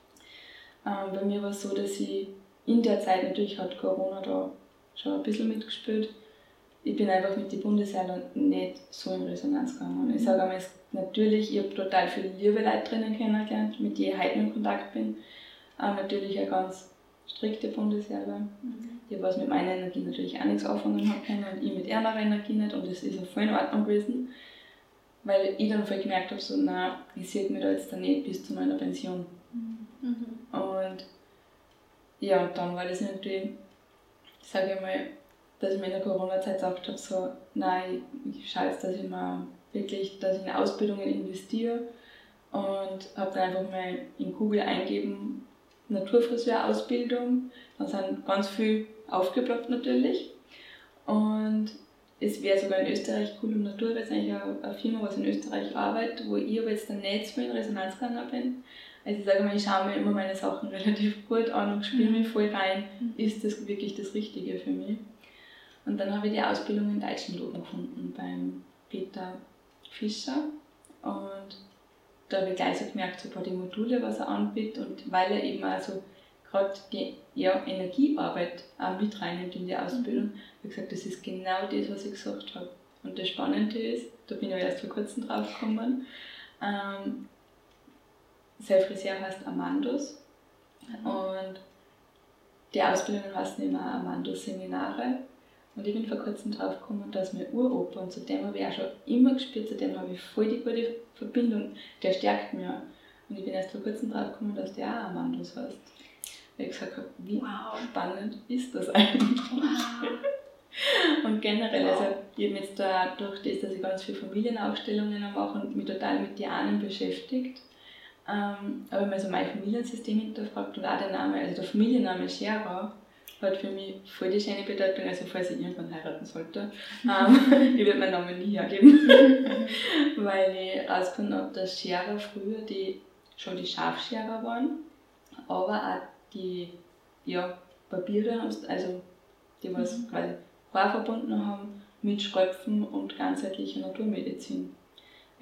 Bei mir war es so, dass ich in der Zeit, natürlich hat Corona da schon ein bisschen mitgespielt, ich bin einfach mit den Bundesheilern nicht so in Resonanz gegangen. Ich sage einmal, natürlich, ich habe total viele liebe Leute drinnen kennengelernt, mit denen ich heute in Kontakt bin. Natürlich eine ganz strikte Bundesheilers, die was mit meiner Energie natürlich auch nichts anfangen haben können und ich mit ihrer Energie nicht, und das ist auch voll in Ordnung gewesen, weil ich dann voll gemerkt habe, so, nein, ich sehe mich da jetzt dann nicht bis zu meiner Pension. Und ja, und dann war das natürlich, sage ich mal, dass ich mir in der Corona-Zeit gesagt habe, so, nein, ich schaue jetzt, dass ich mir wirklich, dass ich in Ausbildungen investiere, und habe dann einfach mal in Google eingeben, Naturfriseur-Ausbildung, dann sind ganz viel aufgeploppt natürlich, und es wäre sogar in Österreich cool, und Natur ist eigentlich eine Firma, was in Österreich arbeitet, wo ich aber jetzt dann nicht so in Resonanz gegangen bin. Also ich sage mal, ich schaue mir immer meine Sachen relativ gut an und spiele mich voll rein, ist das wirklich das Richtige für mich. Und dann habe ich die Ausbildung in Deutschland oben gefunden, beim Peter Fischer, und da habe ich gleich so gemerkt, so die Module, was er anbietet, und weil er eben also gerade die Energiearbeit auch mit reinnimmt in die Ausbildung, habe ich gesagt, das ist genau das, was ich gesagt habe. Und das Spannende ist, da bin ich erst vor kurzem drauf gekommen, sein Friseur heißt Amandus, und die Ausbildungen heißen immer Amandus-Seminare. Und ich bin vor kurzem drauf gekommen, dass mein Uropa, und zu dem habe ich auch schon immer gespürt, zu dem habe ich voll die gute Verbindung, der stärkt mich. Und ich bin erst vor kurzem drauf gekommen, dass der auch Amandus heißt. Weil ich gesagt habe, wie spannend ist das eigentlich? Und generell, also ich habe jetzt da durch das, dass ich ganz viele Familienaufstellungen mache und mich total mit den Ahnen beschäftigt, habe ich mir so mein Familiensystem hinterfragt, und auch der Name, also der Familienname Scherer, hat für mich voll die schöne Bedeutung, also falls ich irgendwann heiraten sollte. Ich werde meinen Namen nie hergeben, weil ich rausgefunden habe, dass Scherer früher schon die Schafscherer waren, aber auch die Papiere, also die was quasi Haar verbunden haben mit Schröpfen und ganzheitlicher Naturmedizin.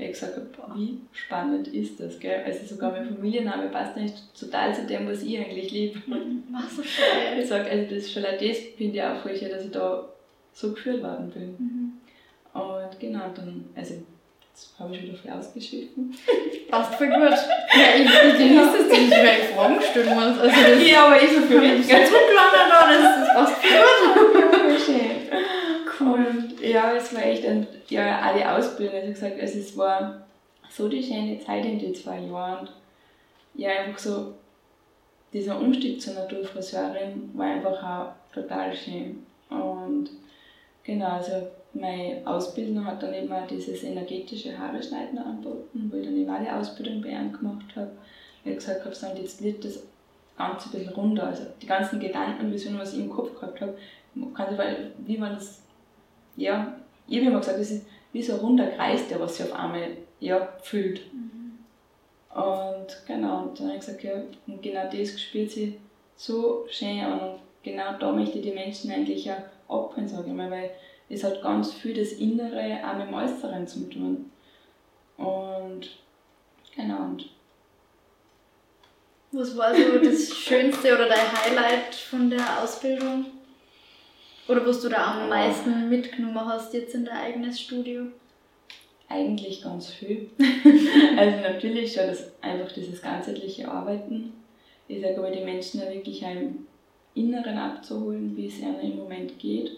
weil ich gesagt habe, wie spannend ist das, gell? Also sogar mein Familienname passt nicht total zu dem, was ich eigentlich liebe. Ach, so schön. Ich sage, also das schon das finde ich auch voll schön, dass ich da so geführt worden bin. Und genau, dann, also jetzt habe ich schon wieder viel ausgeschwiffen. Passt voll gut. Ja, ich genieße es nicht, weil ich Fragen stellen muss. Also das Ja, aber ich so für mich. ganz gut gelandet da, das passt voll gut. Ja, schön. Cool. Und ja, es war echt auch die Ausbildung. Also ich gesagt, also es war so die schöne Zeit in den 2 Jahren. Und ja, einfach so, dieser Umstieg zur Naturfriseurin war einfach auch total schön. Und genau, also meine Ausbildung hat dann eben auch dieses energetische Haare schneiden angeboten, wo ich dann eben auch die Ausbildung bei ihm gemacht habe. Ich habe gesagt, und jetzt wird das Ganze ein bisschen runter. Also die ganzen Gedanken, Visionen, was ich im Kopf gehabt habe, wie man das, ja, ich habe immer gesagt, das ist wie so ein runder Kreis, der was sich auf einmal füllt. Und genau, und dann habe ich gesagt, ja, und genau das spielt sich so schön an. Und genau da möchte ich die Menschen eigentlich auch abholen, sage ich mal, weil es hat ganz viel das Innere auch mit dem Äußeren zu tun. Und genau. Und was war so das Schönste oder dein Highlight von der Ausbildung? Oder was du da am meisten mitgenommen hast jetzt in dein eigenes Studio? Eigentlich ganz viel. Also natürlich schon einfach dieses ganzheitliche Arbeiten. Ich sage aber, die Menschen ja wirklich im Inneren abzuholen, wie es ihnen im Moment geht.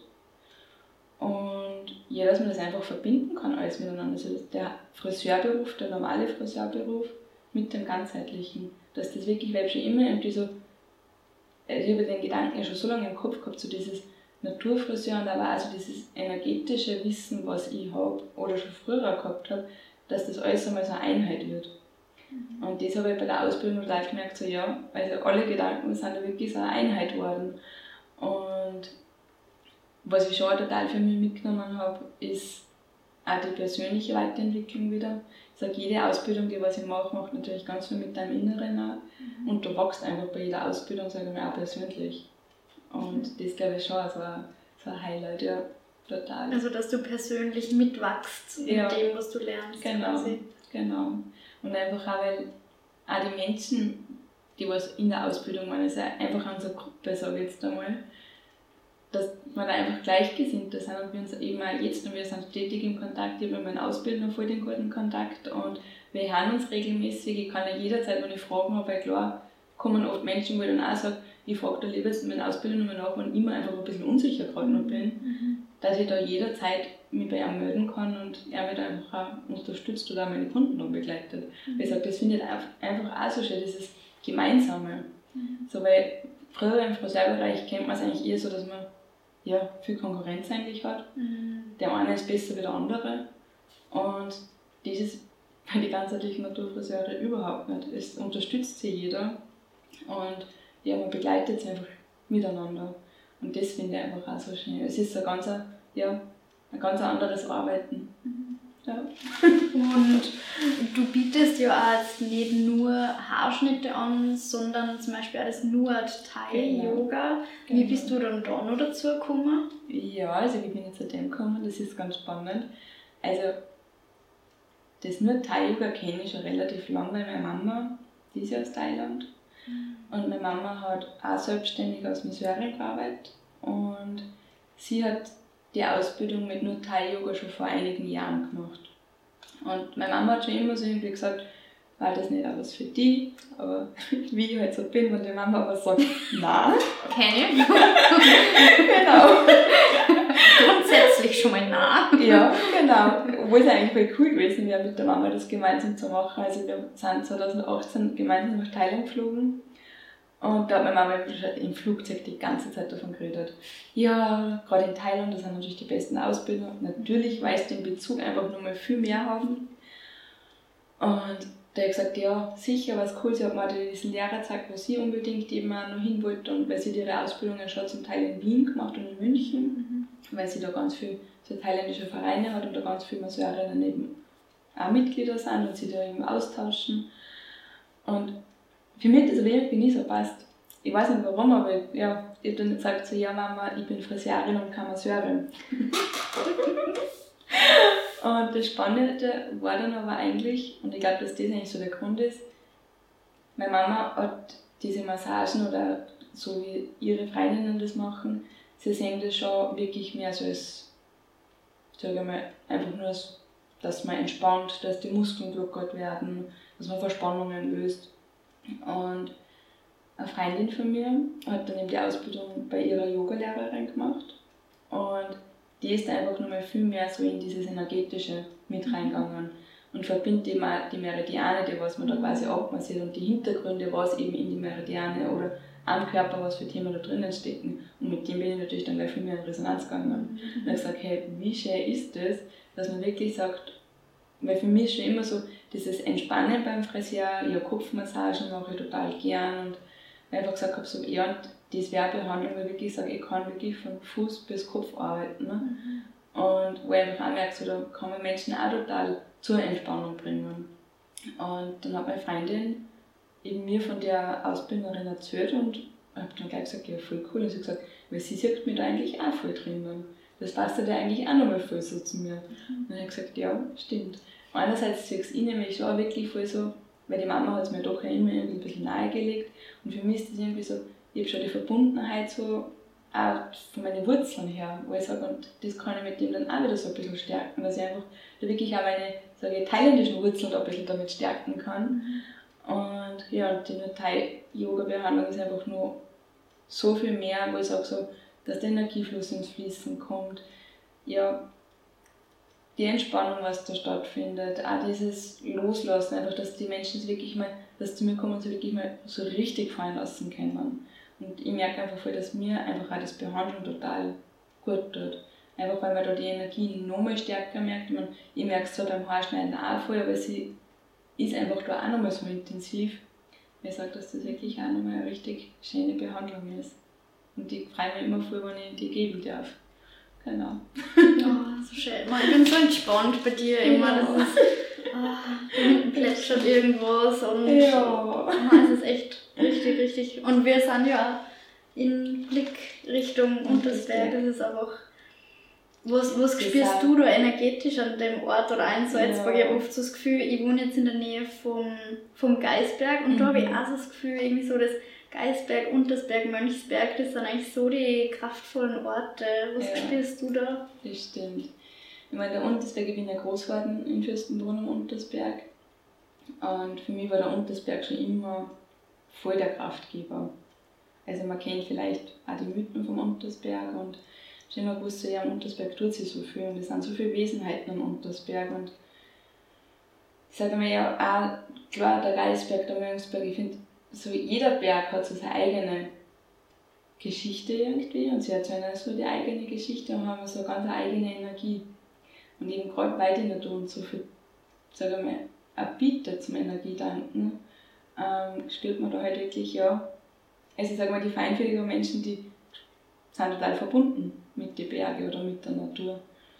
Und ja, dass man das einfach verbinden kann alles miteinander. Also der Friseurberuf, der normale Friseurberuf mit dem ganzheitlichen. Dass das wirklich, weil ich schon immer irgendwie so, ich habe den Gedanken ja schon so lange im Kopf gehabt, so dieses Naturfriseur und aber also dieses energetische Wissen, was ich habe oder schon früher gehabt habe, dass das alles einmal so eine Einheit wird. Und das habe ich bei der Ausbildung total gemerkt, so ja, also alle Gedanken sind da wirklich so eine Einheit geworden. Und was ich schon total für mich mitgenommen habe, ist auch die persönliche Weiterentwicklung wieder. Ich sage, jede Ausbildung, die was ich mache, macht natürlich ganz viel mit deinem Inneren auch. Und du wächst einfach bei jeder Ausbildung, sage ich mal, auch persönlich. Und das glaube ich schon so ein Highlight, ja, total. Also, dass du persönlich mitwachst mit dem, was du lernst. Genau, quasi. Genau. Und einfach auch, weil auch die Menschen, die was in der Ausbildung waren, ist einfach an so einer Gruppe, sage ich jetzt einmal, dass wir da einfach Gleichgesinnte sind und wir uns eben auch jetzt, und wir sind stetig im Kontakt, ich habe in meiner Ausbildung voll den guten Kontakt und wir hören uns regelmäßig. Ich kann ja jederzeit, wenn ich Fragen habe, weil klar kommen oft Menschen, wo ich dann auch sage, ich frage da lieber in meiner Ausbildung nochmal nach, wenn ich immer einfach ein bisschen unsicher gerade noch bin, dass ich da jederzeit mich bei ihm melden kann und er mich da einfach auch unterstützt oder auch meine Kunden dann begleitet. Ich sage, das finde ich einfach auch so schön, dieses Gemeinsame. So, weil früher im Friseurbereich kennt man es eigentlich eher so, dass man viel Konkurrenz eigentlich hat. Der eine ist besser wie der andere. Und das ist bei den ganzheitlichen Naturfriseure überhaupt nicht. Es unterstützt sie jeder. Und man begleitet sie einfach miteinander. Und das finde ich einfach auch so schön. Es ist ein ganz anderes Arbeiten. Ja. Und du bietest ja auch jetzt nicht nur Haarschnitte an, sondern zum Beispiel auch das Nuat-Thai-Yoga. Genau. Wie bist du dann da noch dazu gekommen? Ja, also ich bin jetzt zu dem gekommen, das ist ganz spannend. Also das Nuat-Thai-Yoga kenne ich schon relativ lange, weil meine Mama, die ist ja aus Thailand. Und meine Mama hat auch selbstständig als Masseurin gearbeitet und sie hat die Ausbildung mit Nuat-Thai-Yoga schon vor einigen Jahren gemacht. Und meine Mama hat schon immer so irgendwie gesagt, war das nicht auch was für dich? Aber wie ich halt so bin, wenn die Mama aber sagt, nein. Kenne ich. Genau. Grundsätzlich schon mal nein. Ja, genau. Obwohl es eigentlich voll cool gewesen wäre, mit der Mama das gemeinsam zu machen. Also wir sind 2018 gemeinsam nach Thailand geflogen. Und da hat meine Mama im Flugzeug die ganze Zeit davon geredet. Ja, gerade in Thailand, das sind natürlich die besten Ausbildungen. Natürlich, weil sie den Bezug einfach noch mal viel mehr haben. Und da habe ich gesagt, ja, sicher, was cool. Sie hat mir diesen Lehrer gezeigt, wo sie unbedingt eben auch noch hin wollte. Und weil sie ihre Ausbildung ja schon zum Teil in Wien gemacht und in München. Weil sie da ganz viele so thailändische Vereine hat und da ganz viele Masseurinnen eben auch Mitglieder sind und sie da eben austauschen. Und für mich hat das aber irgendwie nie so passt. Ich weiß nicht warum, aber ich habe dann gesagt so, ja Mama, ich bin Friseurin und keine Masseurin. Und das Spannende war dann aber eigentlich, und ich glaube, dass das eigentlich so der Grund ist, meine Mama hat diese Massagen oder so wie ihre Freundinnen das machen, sie sehen das schon wirklich mehr so als, sage ich mal, einfach nur, dass man entspannt, dass die Muskeln lockert werden, dass man Verspannungen löst. Und eine Freundin von mir hat dann eben die Ausbildung bei ihrer Yogalehrerin gemacht und die ist einfach nochmal viel mehr so in dieses Energetische mit reingegangen und verbindet die Meridiane, die was man da quasi abmassiert und die Hintergründe, was eben in die Meridiane oder am Körper, was für Themen da drinnen stecken. Und mit dem bin ich natürlich dann gleich viel mehr in Resonanz gegangen. Und ich habe gesagt, hey, wie schön ist das, dass man wirklich sagt, weil für mich ist schon immer so dieses Entspannen beim Friseur, ja, Kopfmassagen mache ich total gern und einfach gesagt habe, so, ja, und das wäre Behandlung, wo ich wirklich sage, ich kann wirklich von Fuß bis Kopf arbeiten. Ne? Und wo ich einfach auch merke, so, da kann man Menschen auch total zur Entspannung bringen. Und dann hat meine Freundin eben mir von der Ausbilderin erzählt und ich habe dann gleich gesagt, ja, voll cool. Und sie hat gesagt, weil sie sieht mich da eigentlich auch voll drinnen. Das passt ja eigentlich auch nochmal voll so zu mir. Und dann habe ich gesagt, ja, stimmt. Einerseits sehe ich nämlich schon wirklich voll so, weil die Mama hat es mir doch ja immer ein bisschen nahegelegt und für mich ist das irgendwie so, ich habe schon die Verbundenheit so auch von meinen Wurzeln her, wo ich sage, und das kann ich mit dem dann auch wieder so ein bisschen stärken, dass ich einfach da wirklich auch meine, sage ich, thailändischen Wurzeln da ein bisschen damit stärken kann. Und ja, und die Thai-Yoga-Behandlung ist einfach nur so viel mehr, wo ich sage, so, dass der Energiefluss ins Fließen kommt. Ja, die Entspannung, was da stattfindet, auch dieses Loslassen, einfach, dass die Menschen sich wirklich mal, dass zu mir kommen und sich wirklich mal so richtig fallen lassen können. Und ich merke einfach voll, dass mir einfach auch das Behandeln total gut tut. Einfach weil man da die Energie nochmal stärker merkt. Ich merke es zwar beim Haarschneiden auch voll, aber sie ist einfach da auch nochmal so intensiv. Ich sage, dass das wirklich auch nochmal eine richtig schöne Behandlung ist. Und ich freue mich immer voll, wenn ich die geben darf. Genau. Oh, so schön. Ich bin so entspannt bei dir immer. Das ist, da hinten plätschert irgendwas und es ist echt richtig, richtig. Und wir sind ja in Blickrichtung Untersberg. Das ist einfach. Was spürst du da energetisch an dem Ort oder in Salzburg? Ich habe oft so das Gefühl, ich wohne jetzt in der Nähe vom Geisberg und da habe ich auch so das Gefühl, irgendwie so das Geisberg, Untersberg, Mönchsberg, das sind eigentlich so die kraftvollen Orte. Was spürst du da? Das stimmt. Ich meine, der Untersberg, ich bin ja groß geworden in Fürstenbrunn am Untersberg und für mich war der Untersberg schon immer voll der Kraftgeber. Also man kennt vielleicht auch die Mythen vom Untersberg und schon immer gewusst, ja, am Untersberg tut sich so viel und es sind so viele Wesenheiten am Untersberg und ich sage mir ja auch, klar, der Geisberg, der Mönchsberg, ich finde, so jeder Berg hat so seine eigene Geschichte irgendwie und sie erzählen so die eigene Geschichte und haben so eine ganz eigene Energie. Und eben gerade weil die Natur uns so viel, sage ich mal, bietet zum Energiedanken, spürt man da halt wirklich, ja, also ich sage mal, die feinfühligen Menschen, die sind total verbunden mit den Bergen oder mit der Natur.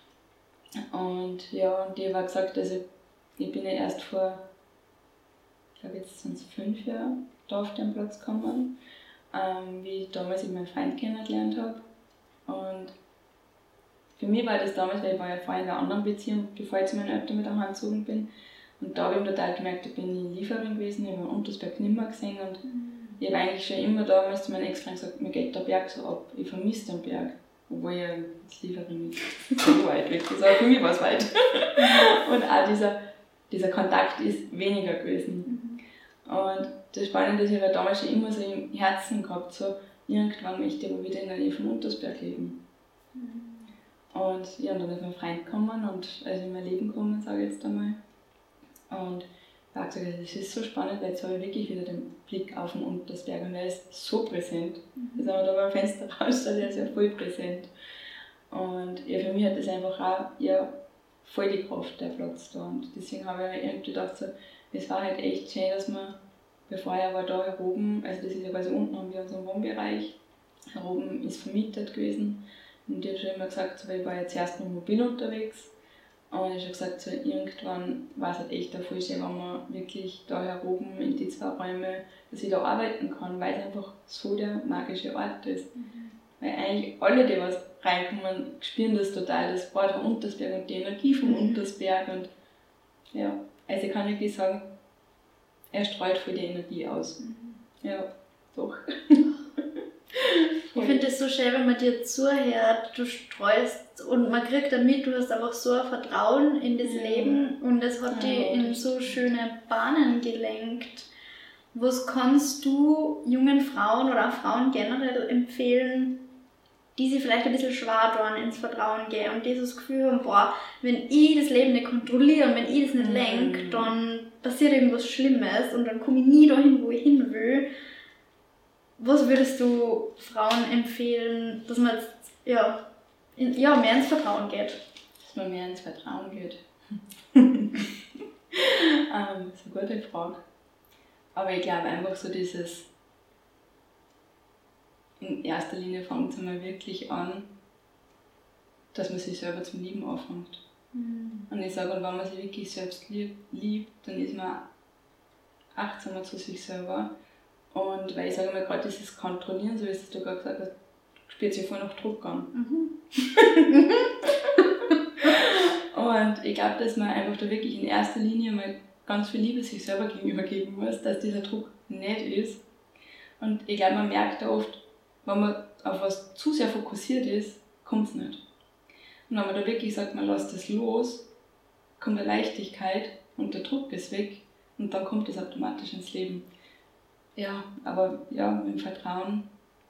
Und ja, und ich habe gesagt, also ich bin ja erst vor, ich glaube jetzt sind es 5 Jahre, da auf den Platz gekommen, wie ich damals eben meinen Freund kennengelernt habe. Und für mich war das damals, weil ich war ja vorher in einer anderen Beziehung, bevor ich zu meinen Eltern mit daheim gezogen bin. Und da habe ich total gemerkt, ich bin nie Lieferin gewesen, ich habe den Untersberg nicht mehr gesehen und ich habe eigentlich schon immer damals zu meinem Ex-Freund gesagt, mir geht der Berg so ab, ich vermisse den Berg. Obwohl ich als Lieferin nicht so weit weg ist, aber für mich war es weit. Und auch dieser Kontakt ist weniger gewesen. Und das Spannende ist, ich habe damals schon immer so im Herzen gehabt, so irgendwann möchte ich aber wieder in der Nähe von Untersberg leben. Und ja, und dann ist mein Freund gekommen und also in mein Leben gekommen, sage ich jetzt einmal. Und ich habe gesagt, das ist so spannend, weil jetzt habe ich wirklich wieder den Blick auf den Untersberg und der ist so präsent. Also wenn man da beim Fenster rausschaut, der ist ja voll präsent. Und ja, für mich hat das einfach auch ja, voll die Kraft, der Platz da. Und deswegen habe ich irgendwie gedacht, so, es war halt echt schön, dass man, bevor ich war da oben, also das ist ja quasi unten haben wir unseren Wohnbereich, oben ist vermietet gewesen. Und ich habe schon immer gesagt, so, weil ich war jetzt erst noch mobil unterwegs. Und ich habe gesagt, so, irgendwann war es halt echt voll schön, wenn man wirklich da oben in die 2 Räume, dass ich da arbeiten kann, weil es einfach so der magische Ort ist. Weil eigentlich alle, die was reinkommen, spüren das total, das Wort vom Untersberg und die Energie vom Untersberg. Und ja, also ich kann wirklich sagen, er streut voll die Energie aus. Ja, doch. Ich finde es so schön, wenn man dir zuhört, du streust und man kriegt dann mit, du hast einfach so ein Vertrauen in das Leben und das hat dich in so schöne Bahnen gelenkt. Was kannst du jungen Frauen oder auch Frauen generell empfehlen, die sich vielleicht ein bisschen schwer tun, ins Vertrauen gehen und dieses Gefühl haben, boah, wenn ich das Leben nicht kontrolliere und wenn ich das nicht lenke, dann passiert irgendwas Schlimmes und dann komme ich nie dahin, wo ich hin will. Was würdest du Frauen empfehlen, dass man jetzt mehr ins Vertrauen geht? Dass man mehr ins Vertrauen geht? Das ist eine gute Frage. Aber ich glaube einfach so dieses, in erster Linie fängt es einmal wirklich an, dass man sich selber zum Lieben anfängt. Und ich sage, wenn man sich wirklich selbst liebt, dann ist man achtsamer zu sich selber. Und weil ich sage mal, gerade dieses Kontrollieren, so wie du gerade gesagt hast, spürt sich voll nach Druck an. Und ich glaube, dass man einfach da wirklich in erster Linie mal ganz viel Liebe sich selber gegenüber geben muss, dass dieser Druck nicht ist. Und ich glaube, man merkt da oft, wenn man auf was zu sehr fokussiert ist, kommt es nicht. Und wenn man da wirklich sagt, man lässt das los, kommt eine Leichtigkeit und der Druck ist weg und dann kommt es automatisch ins Leben. Ja, aber ja, mit dem Vertrauen.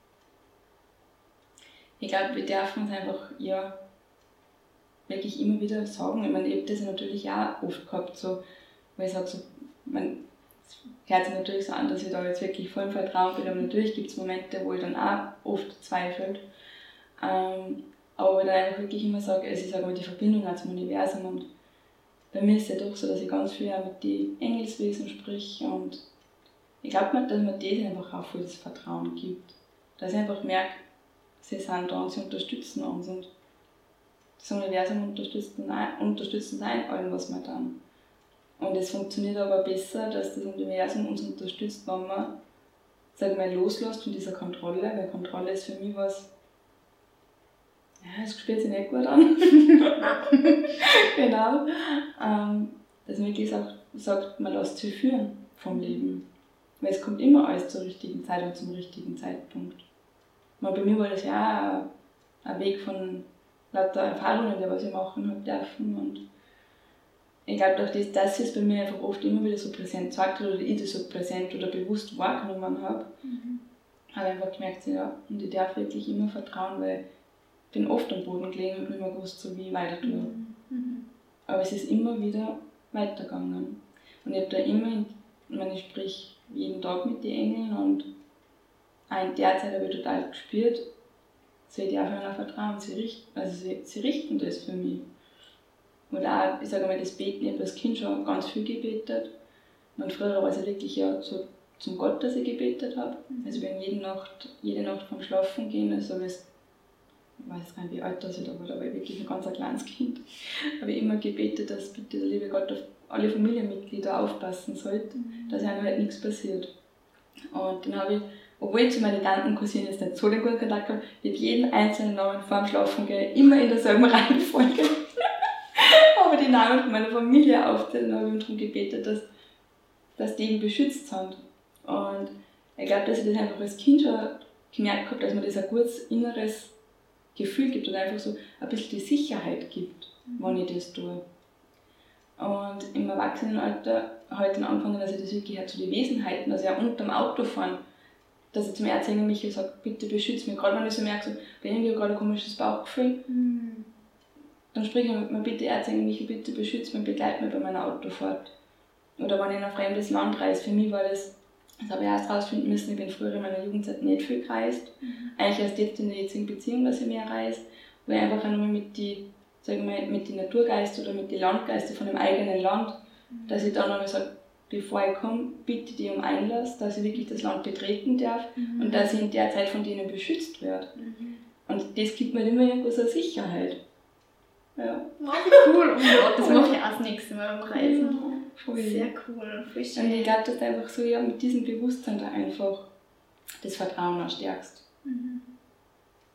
Ich glaube, wir dürfen uns einfach wirklich immer wieder sagen. Ich meine, ich habe das natürlich auch oft gehabt, so, weil ich sage, so, es hört sich natürlich so an, dass ich da jetzt wirklich voll im Vertrauen bin, aber natürlich gibt es Momente, wo ich dann auch oft zweifle. Aber ich dann einfach wirklich immer sage, also ich sage mal, die Verbindung auch zum Universum, und bei mir ist es ja doch so, dass ich ganz viel auch mit den Engelswesen spreche, und ich glaube, dass mir das einfach auch voll das Vertrauen gibt. Dass ich einfach merke, sie sind da und sie unterstützen uns, und das Universum unterstützt uns in allem, was wir tun. Und es funktioniert aber besser, dass das Universum uns unterstützt, wenn man, sag ich mal, loslässt von dieser Kontrolle, weil Kontrolle ist für mich was, ja, es spürt sich nicht gut an. Genau. Dass man wirklich sagt, man lässt sich führen vom Leben. Weil es kommt immer alles zur richtigen Zeit und zum richtigen Zeitpunkt. Bei mir war das ja auch ein Weg von lauter Erfahrungen, die was ich machen habe dürfen. Und ich glaube, durch das, dass es bei mir einfach oft immer wieder so präsent gesagt hat oder ich das so präsent oder bewusst wahrgenommen habe, habe ich einfach gemerkt, ja, und ich darf wirklich immer vertrauen, weil ich bin oft am Boden gelegen und nicht mehr gewusst, so wie ich weiter tue. Aber es ist immer wieder weitergegangen. Und ich habe da immer, ich sprich jeden Tag mit den Engeln, und auch in der Zeit habe ich total gespürt, sie darf mir auch vertrauen, sie richten das für mich. Oder auch, ich sage mal, das Beten, ich habe als Kind schon ganz viel gebetet. Und früher war es ja wirklich so zum Gott, dass ich gebetet habe. Also ich bin jede Nacht vom Schlafen gehen, also ich weiß gar nicht, wie alt das ich da war, aber ich wirklich ein ganz kleines Kind, habe ich immer gebetet, dass bitte der liebe Gott auf alle Familienmitglieder aufpassen sollte, dass einem halt nichts passiert. Und dann habe ich, obwohl ich zu meinen Tanten und Cousinen jetzt nicht so den guten Kontakt habe, ich habe jeden einzelnen Namen vor dem Schlafen gehen, immer in derselben Reihenfolge. Aber die Namen von meiner Familie aufzählen, habe ich darum gebetet, dass die eben beschützt sind. Und ich glaube, dass ich das einfach als Kind schon gemerkt habe, dass mir das ein gutes inneres Gefühl gibt und einfach so ein bisschen die Sicherheit gibt, wenn ich das tue. Und im Erwachsenenalter habe ich dann angefangen, dass ich das wirklich halt zu den Wesenheiten, also ja unterm Autofahren, dass ich zum Erzengel Michael sage, bitte beschütze mich. Gerade wenn ich so merke, so, bei irgendwie gerade ein komisches Bauchgefühl, dann spreche ich mit mir, bitte Erzengel Michael, bitte beschütze mich, begleite mich bei meiner Autofahrt. Oder wenn ich in ein fremdes Land reise, für mich war das habe ich erst rausfinden müssen, ich bin früher in meiner Jugendzeit nicht viel gereist. Eigentlich erst jetzt in der jetzigen Beziehung, dass ich mehr reise, weil ich einfach einmal mit den Naturgeistern oder mit den Landgeistern von dem eigenen Land, dass ich dann einmal sage, bevor ich komme, bitte die um Einlass, dass ich wirklich das Land betreten darf und dass ich in der Zeit von denen beschützt werde. Und das gibt mir immer irgendwo so eine Sicherheit. Ja. Oh, cool. Oh Gott, das mache ich auch das nächste Mal beim Reisen. Ja, voll. Sehr cool, voll schön. Und ich glaube, dass du einfach so mit diesem Bewusstsein da einfach das Vertrauen auch stärkst.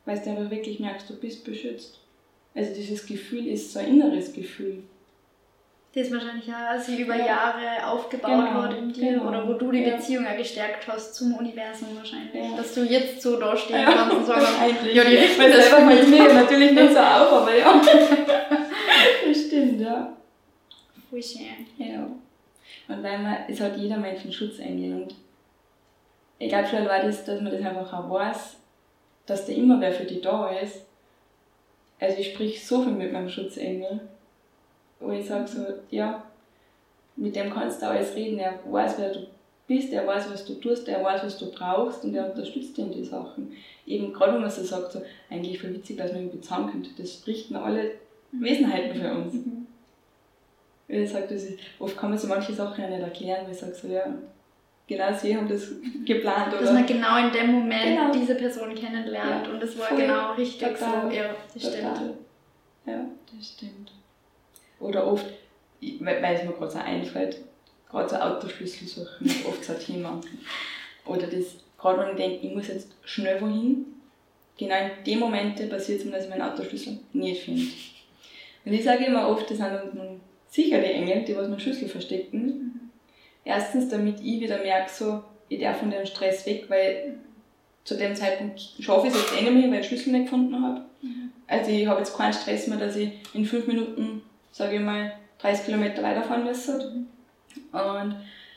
weil du einfach wirklich merkst, du bist beschützt. Also dieses Gefühl ist so ein inneres Gefühl. Das wahrscheinlich auch sich über Jahre aufgebaut hat in dir oder wo du die Beziehung auch gestärkt hast zum Universum wahrscheinlich. Ja. Dass du jetzt so da stehen kannst und sagen, eigentlich. Ja, die Richtung ist selber fällt mir natürlich nicht so auf, aber ja. Das stimmt, ja. Voll schön. Ja. Und weil es hat jeder Mensch einen Schutzengel und ich glaube schon war das, dass man das einfach auch weiß, dass da immer wer für dich da ist. Also ich sprich so viel mit meinem Schutzengel, wo ich sage so, ja, mit dem kannst du alles reden, er weiß, wer du bist, er weiß, was du tust, er weiß, was du brauchst und er unterstützt dich in die Sachen. Eben gerade wenn man so sagt, so, eigentlich voll witzig, dass man irgendwie zusammenkommt, das spricht noch alle Wesenheiten für uns. Ich sage, oft kann man so manche Sachen ja nicht erklären, weil ich sage so, ja, genau sie haben das geplant. Dass man genau in dem Moment diese Person kennenlernt und das war genau richtig total, so. Ja, das total. stimmt. Ja, das stimmt. Oder oft, weil es mir gerade so einfällt, gerade so Autoschlüssel suchen, ist oft so ein Thema. Oder das, gerade wenn ich denke, ich muss jetzt schnell wohin, genau in den Momenten passiert es mir, dass ich meinen Autoschlüssel nicht finde. Und ich sage immer oft, das sind sicher die Engel, die was meinen Schlüssel verstecken. Erstens, damit ich wieder merke, so, ich darf von dem Stress weg, weil zu dem Zeitpunkt schaffe ich es jetzt nicht mehr, weil ich den Schlüssel nicht gefunden habe. Also ich habe jetzt keinen Stress mehr, dass ich in 5 Minuten, sage ich mal, 30 Kilometer weiterfahren müsste. Und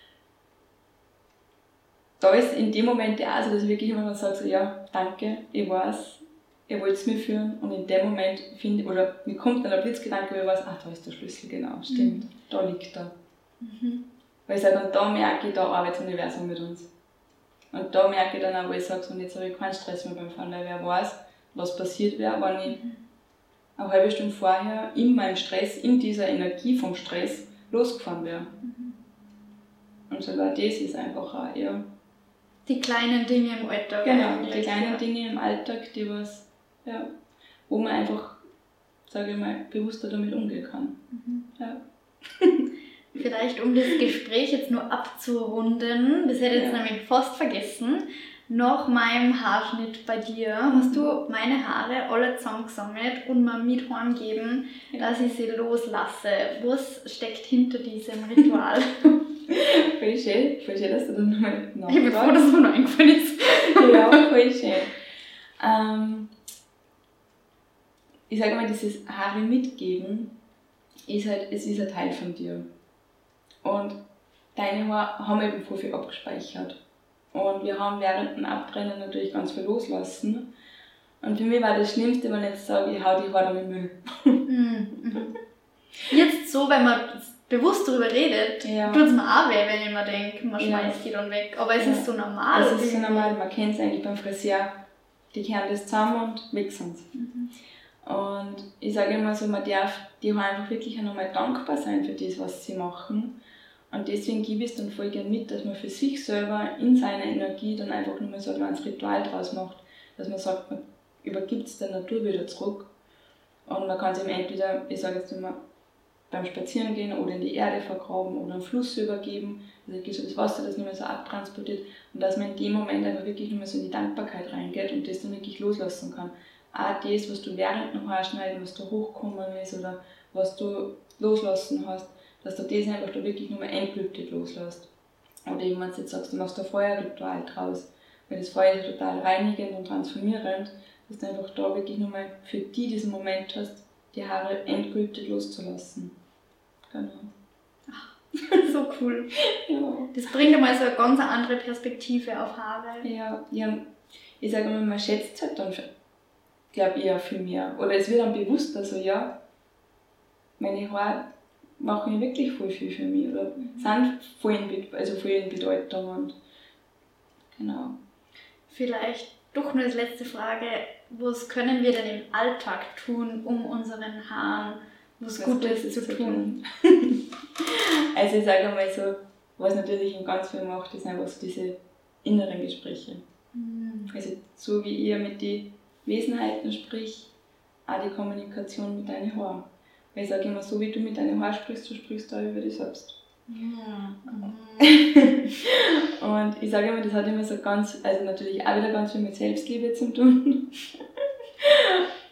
da ist in dem Moment auch so, dass ich wirklich immer sage, so, ja, danke, ich weiß, ihr wollt es mir führen. Und in dem Moment oder mir kommt dann ein Blitzgedanke, wo ich weiß, ach, da ist der Schlüssel, genau, stimmt, da liegt er. Weil ich sage, und da merke ich, da arbeitet das Universum mit uns. Und da merke ich dann auch, wo ich sage, so, und jetzt habe ich keinen Stress mehr beim Fahren, weil wer weiß, was passiert wäre, wenn ich eine halbe Stunde vorher in meinem Stress, in dieser Energie vom Stress losgefahren wäre. Und sogar das ist einfach auch eher die kleinen Dinge im Alltag. Genau, die kleinen Dinge im Alltag, die was, ja, wo man einfach, sage ich mal, bewusster damit umgehen kann. Ja. Vielleicht um das Gespräch jetzt nur abzurunden, das hätte ich jetzt nämlich fast vergessen, nach meinem Haarschnitt bei dir hast du meine Haare alle zusammengesammelt und mir mit heimgegeben, dass ich sie loslasse. Was steckt hinter diesem Ritual? Voll schön, dass du da nochmal nachfragst. Ich bin froh, dass es mir noch eingefallen ist. Ja, voll schön. Ich sage mal, dieses Haare mitgeben, es ist ein Teil von dir. Und deine Haare haben eben voll viel abgespeichert. Und wir haben während dem Abtrennen natürlich ganz viel loslassen. Und für mich war das Schlimmste, wenn ich jetzt sage, ich hau die Haare in den Müll. Jetzt so, wenn man bewusst darüber redet, tut es mir auch weh, wenn ich mir denke, man schmeißt die dann weg. Aber es ist so normal. Es ist so normal, man kennt es eigentlich beim Friseur. Die kehren das zusammen und weg sind sie. Und ich sage immer so, man darf die Haare einfach wirklich einmal dankbar sein für das, was sie machen. Und deswegen gebe ich es dann voll gern mit, dass man für sich selber in seiner Energie dann einfach nur mal so ein kleines Ritual draus macht. Dass man sagt, man übergibt es der Natur wieder zurück. Und man kann es eben entweder, ich sage jetzt immer, beim Spazierengehen oder in die Erde vergraben oder einen Fluss übergeben. Also geht so das Wasser, das nicht mehr so abtransportiert. Und dass man in dem Moment einfach wirklich nur mal so in die Dankbarkeit reingeht und das dann wirklich loslassen kann. Auch das, was du während dem Haarschneiden, was da hochgekommen ist oder was du loslassen hast, dass du das einfach da wirklich nur mal endgültig loslässt. Oder eben, wenn du jetzt sagst, du machst ein Feuerritual draus, weil das Feuer ist total reinigend und transformierend, dass du einfach da wirklich nur mal für dich diesen Moment hast, die Haare endgültig loszulassen. Genau. Ach, so cool. Ja. Das bringt einmal so eine ganz andere Perspektive auf Haare. Ja, ich sage immer, man schätzt halt dann, glaube ich, eher viel mehr. Oder es wird dann bewusster, so ja, meine Haare machen wirklich voll viel für mich oder sind voll in Bedeutung und genau. Vielleicht doch nur als letzte Frage, was können wir denn im Alltag tun, um unseren Haaren was Gutes zu tun? Also ich sage mal so, was natürlich ganz viel macht, ist einfach so diese inneren Gespräche. Also so wie ihr mit den Wesenheiten spricht, auch die Kommunikation mit deinen Haaren. Weil ich sage immer, so wie du mit deinen Haaren sprichst, du sprichst auch über dich selbst. Und ich sage immer, das hat immer so ganz, also natürlich auch wieder ganz viel mit Selbstliebe zu tun.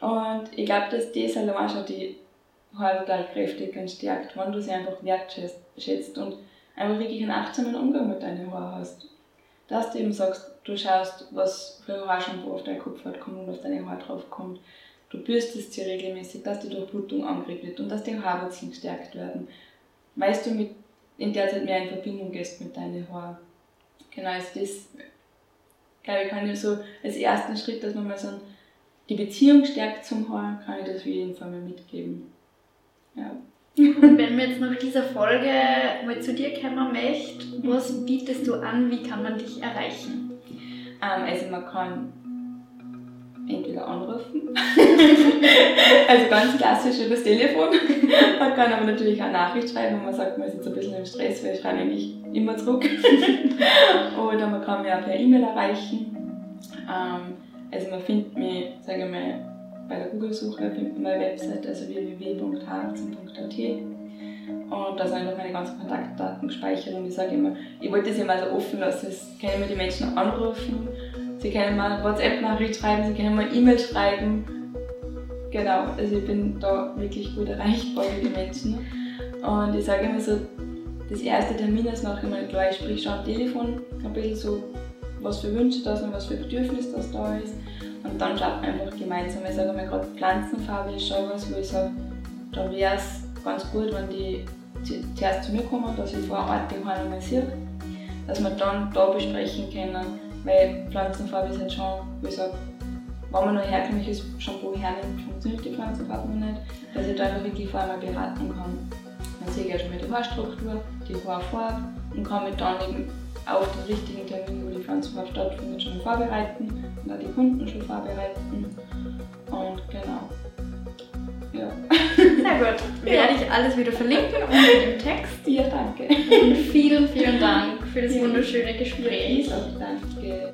Und ich glaube, dass das allein schon die Haare total kräftig und stärkt, wenn du sie einfach wertschätzt und einfach wirklich einen achtsamen Umgang mit deinen Haaren hast. Dass du eben sagst, du schaust, was für Haarshampoo auf deinen Kopfhaut kommt und auf deine Haare drauf kommt. Du bürstest sie regelmäßig, dass die Durchblutung angeregt wird und dass die Haarwurzeln gestärkt werden. Weil du in der Zeit mehr in Verbindung gehst mit deinen Haaren. Genau, also das, glaube ich, kann ich so als ersten Schritt, dass man mal so die Beziehung stärkt zum Haar, kann ich das auf jeden Fall mal mitgeben. Ja. Und wenn wir jetzt nach dieser Folge mal zu dir kommen möchten, was bietest du an, wie kann man dich erreichen? Also man kann entweder anrufen, also ganz klassisch über das Telefon. Man kann aber natürlich auch Nachricht schreiben, wenn man sagt, man ist jetzt ein bisschen im Stress, weil ich schreibe eigentlich immer zurück. Oder man kann mich auch per E-Mail erreichen. Also man findet mich, sage ich mal, bei der Google-Suche findet man meine Website, also www.haarakzent.at. Und da sind auch meine ganzen Kontaktdaten gespeichert und ich sage immer, ich wollte das immer so offen lassen, es können mir die Menschen anrufen, sie können mir eine WhatsApp-Nachricht schreiben, sie können mir eine E-Mail schreiben. Genau, also ich bin da wirklich gut erreichbar für die Menschen. Und ich sage immer so, das erste Termin ist noch immer klar, ich sprich schon am Telefon, ein bisschen so, was für Wünsche da sind, was für Bedürfnisse das da ist. Und dann schaut man einfach gemeinsam. Ich sage mal, gerade Pflanzenfarbe ist schon was, wo ich sage, da wäre es ganz gut, wenn die zuerst zu mir kommen, dass ich vor Ort die Haare mal sehe, dass wir dann da besprechen können, weil Pflanzenfarbe ist halt schon, wie ich sage, wenn man noch herkömmliches Shampoo hernimmt, funktioniert die Pflanzenfarbe noch nicht, dass ich da einfach wirklich vorher mal beraten kann. Dann sehe ich ja schon mal die Haarstruktur, die Haarfarbe und kann mich dann eben auf den richtigen Termin, wo die Pflanzenfarbe stattfindet, schon vorbereiten und auch die Kunden schon vorbereiten. Und genau. Ja. Sehr gut. Werde ich alles wieder verlinken unter dem Text. Ja, danke. Und vielen, vielen Dank für das wunderschöne Gespräch. Ich auch danke.